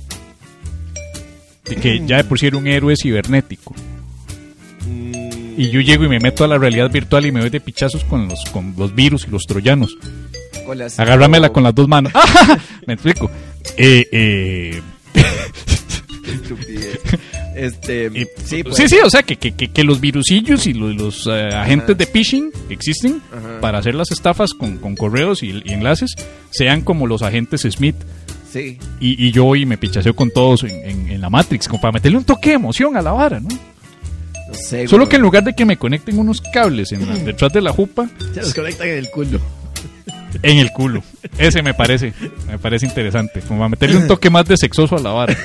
De que ya de por sí era un héroe cibernético. Y yo llego y me meto a la realidad virtual y me doy de pichazos con los, con los virus y los troyanos. Con las- Agárramela con las dos manos. Me explico. Eh, eh, Estupidez. Este, y- sí, pues. sí, sí, o sea, que, que, que, que los virusillos y los, los, eh, agentes de phishing que existen Ajá. para hacer las estafas con, con correos y, y enlaces sean como los agentes Smith. Sí. Y, y yo voy y me pichaseo con todos en, en, en la Matrix, como para meterle un toque de emoción a la vara, ¿no? No sé, Solo güey. que en lugar de que me conecten unos cables en la- detrás de la jupa, Se los conectan en el culo. en el culo. Ese me parece, me parece interesante. Como para meterle un toque más de sexoso a la vara.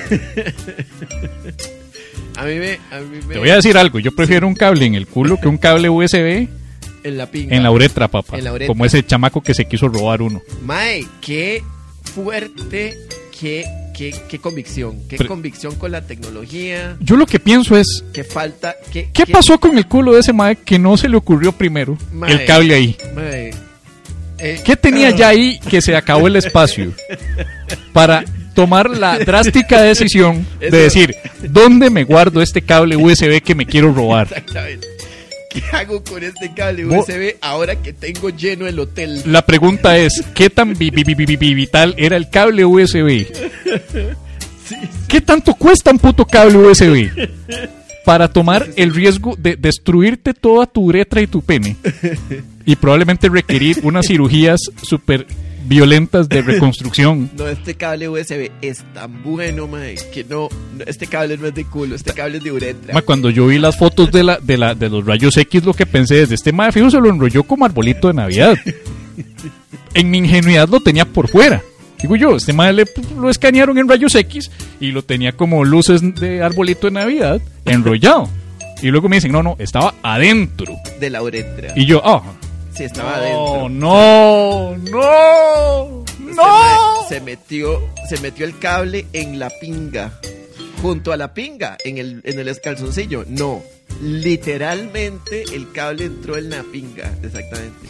A mí me, a mí me Te voy a decir algo, yo prefiero un cable en el culo que un cable U S B en la pinga. en la uretra, papá. En la uretra. Como ese chamaco que se quiso robar uno. Mae, qué fuerte, qué, qué, qué convicción, qué Pero- convicción con la tecnología, Yo lo que pienso es, qué falta, qué, ¿qué pasó con el culo de ese mae que no se le ocurrió primero Mae. el cable ahí? Mae, eh, ¿Qué tenía ya ahí que se acabó el espacio para tomar la drástica decisión de Eso. decir, ¿dónde me guardo este cable U S B que me quiero robar? Exactamente. ¿Qué hago con este cable Bo- U S B ahora que tengo lleno el hotel? La pregunta es, ¿qué tan vi- vi- vi- vi- vi- vital era el cable U S B? ¿Qué tanto cuesta un puto cable U S B para tomar el riesgo de destruirte toda tu uretra y tu pene? Y probablemente requerir unas cirugías súper violentas de reconstrucción. No, este cable U S B es tan bueno, mae, que no, no, este cable no es de culo, este cable es de uretra. Ma, Cuando yo vi las fotos de la, de la de los rayos X, lo que pensé desde este mae fijo se lo enrolló como arbolito de Navidad. En mi ingenuidad lo tenía por fuera. Digo yo, este mae le, lo escanearon en rayos X y lo tenía como luces de arbolito de Navidad enrollado. Y luego me dicen, no, no, estaba adentro. De la uretra. Y yo, ah, Sí, estaba no, adentro. no, no, Este no. mae Se metió, se metió el cable en la pinga. Junto a la pinga, en el, en el escalzoncillo. No. Literalmente el cable entró en la pinga. Exactamente.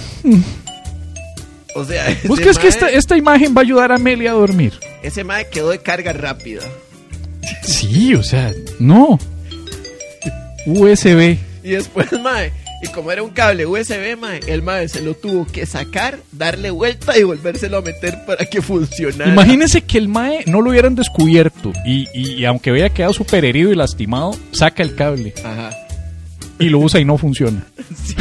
O sea, ese ¿Vos crees que mae- esta, esta imagen va a ayudar a Amelia a dormir? ese mae quedó de carga rápida. Sí, o sea, no. U S B. Y después, mae, y como era un cable U S B, mae, el mae se lo tuvo que sacar, darle vuelta y volvérselo a meter para que funcionara. Imagínense que el mae no lo hubieran descubierto y, y- y aunque hubiera quedado súper herido y lastimado, saca el cable. Ajá. y lo usa y no funciona. Sí.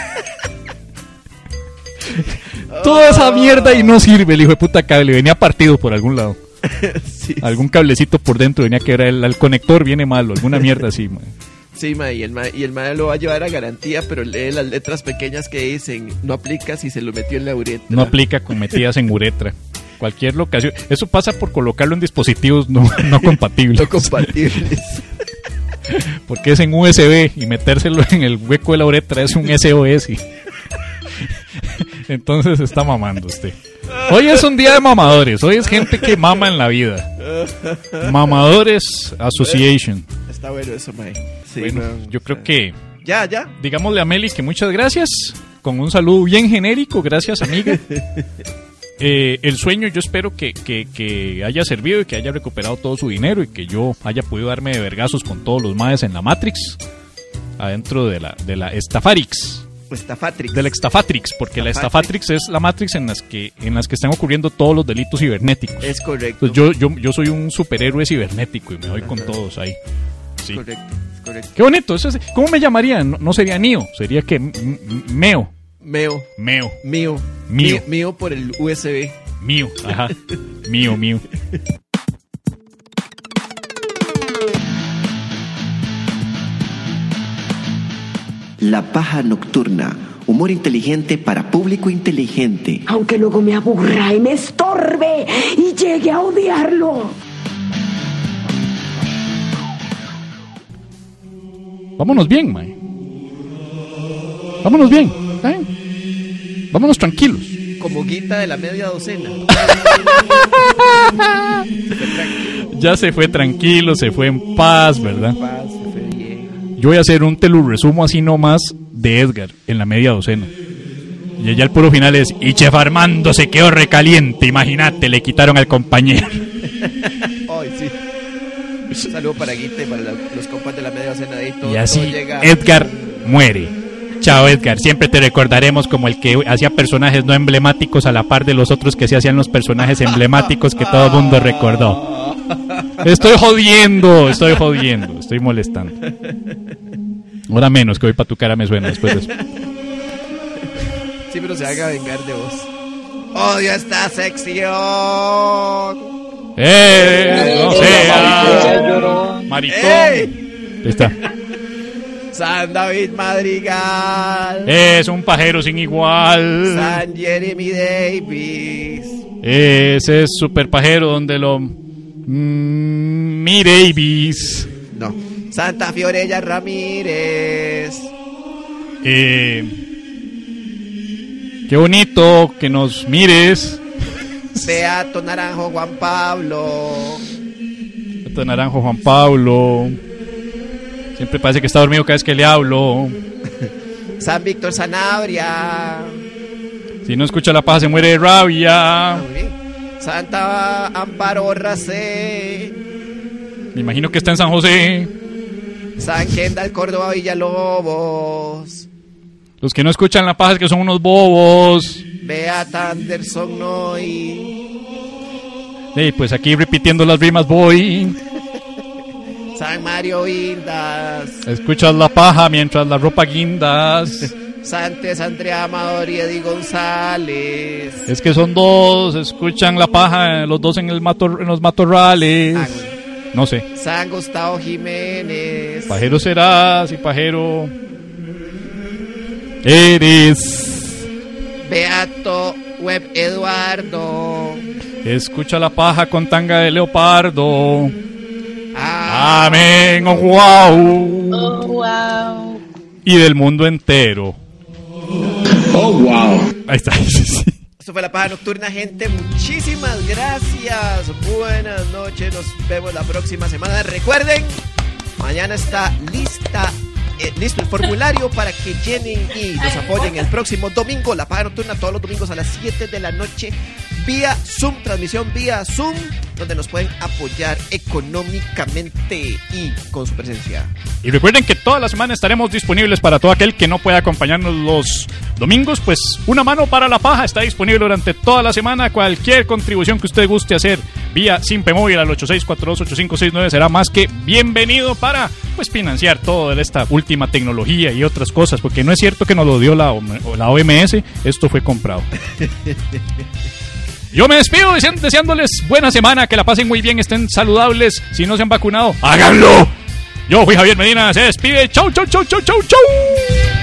Toda esa mierda y no sirve, el hijo de puta cable. Venía partido por algún lado. Sí, algún cablecito por dentro venía que era el, el conector viene malo, alguna mierda así, man. Sí, ma, y el ma, y el ma lo va a llevar a garantía, pero lee las letras pequeñas que dicen no aplica si se lo metió en la uretra. No aplica con metidas en uretra. Cualquier locación. Eso pasa por colocarlo en dispositivos no, no compatibles. No compatibles. Porque es en U S B y metérselo en el hueco de la uretra es un S O S. Entonces está mamando usted. Hoy es un día de mamadores. Hoy es gente que mama en la vida. Mamadores Association. Está bueno eso, mae. Sí, bueno, man, yo creo que ya, ya. Digámosle a Meli que muchas gracias. Con un saludo bien genérico. Gracias, amiga. Eh, el sueño yo espero que, que, que haya servido y que haya recuperado todo su dinero y que yo haya podido darme de vergazos con todos los maes en la Matrix, adentro de la, de la Estafarix. Estafatrix. De la Estafatrix, porque Estafatrix. La Estafatrix es la Matrix en las que en las que están ocurriendo todos los delitos cibernéticos. Es correcto. Entonces yo, yo, yo soy un superhéroe cibernético y me doy con todos ahí. Sí. Correcto, correcto. Qué bonito. Eso es, ¿cómo me llamarían? No, no sería Neo, sería que M- M- Meo. Meo. Meo. Mío. Mío. Mío por el U S B. Mío, ajá. Mío, mío. La Paja Nocturna, humor inteligente para público inteligente. Aunque luego me aburra y me estorbe y llegue a odiarlo. Vámonos bien, mae. Vámonos bien, ¿eh? Vámonos tranquilos. Como guita de la media docena. Ya se fue tranquilo, se fue en paz, ¿verdad? En paz, se fue bien. Yo voy a hacer un teluresumo así nomás de Edgar en la media docena. Y allá el puro final es: y Chef Armando se quedó recaliente, imagínate, le quitaron al compañero. Ay, sí. Un saludo para Guita y para la, los compas de la media docena de ahí. Todo, y así todo llega... Edgar muere. Chao, Edgar, siempre te recordaremos como el que hacía personajes no emblemáticos a la par de los otros que se hacían los personajes emblemáticos que todo el mundo recordó. Estoy jodiendo, estoy jodiendo, estoy molestando. Ahora menos, que hoy para tu cara me suena después de eso. Sí, pero se haga vengar de vos. Odio esta sección. ¡Eh! ¡No sea! ¡Maricón! ¡Ey! Ahí está. San David Madrigal. Es un pajero sin igual. San Jeremy Davis. Ese es super pajero donde lo... Mm, mi Davis. No. Santa Fiorella Ramírez. Eh, qué bonito que nos mires. Beato Naranjo Juan Pablo. Beato Naranjo Juan Pablo. Siempre parece que está dormido cada vez que le hablo. San Víctor Sanabria. Si no escucha la paja se muere de rabia. Santa Amparo Racé. Me imagino que está en San José. San Kendall Córdoba Villalobos. Los que no escuchan la paja es que son unos bobos. Beata Anderson Noy. Hey, pues aquí repitiendo las rimas voy. San Mario Vindas. Escuchas la paja mientras la ropa guindas. Santes Andrea Amador y Eddie González. Es que son dos, escuchan la paja, los dos en, el mator, en los matorrales. Ah, no sé. San Gustavo Jiménez. Pajero serás y pajero eres. Beato Web Eduardo. Escucha la paja con tanga de leopardo. Ah. Amén, oh wow. Oh wow. Y del mundo entero. Oh wow. Ahí está. Esto fue La Paja Nocturna, gente. Muchísimas gracias. Buenas noches. Nos vemos la próxima semana. Recuerden, mañana está lista, eh, listo el formulario para que llenen y nos apoyen el próximo domingo. La Paja Nocturna todos los domingos a las siete de la noche. Vía Zoom, transmisión vía Zoom. donde nos pueden apoyar económicamente y con su presencia. Y recuerden que toda la semana estaremos disponibles para todo aquel que no pueda acompañarnos los domingos. Pues una mano para la paja está disponible durante toda la semana. Cualquier contribución que usted guste hacer vía Simpe Móvil al ocho seis cuatro dos ocho cinco seis nueve será más que bienvenido para pues financiar toda esta última tecnología y otras cosas, porque no es cierto que nos lo dio la, la O M S, esto fue comprado. Yo me despido deseándoles buena semana, que la pasen muy bien, estén saludables. Si no se han vacunado, háganlo. Yo fui Javier Medina, se despide. Chau, chau, chau, chau, chau, chau.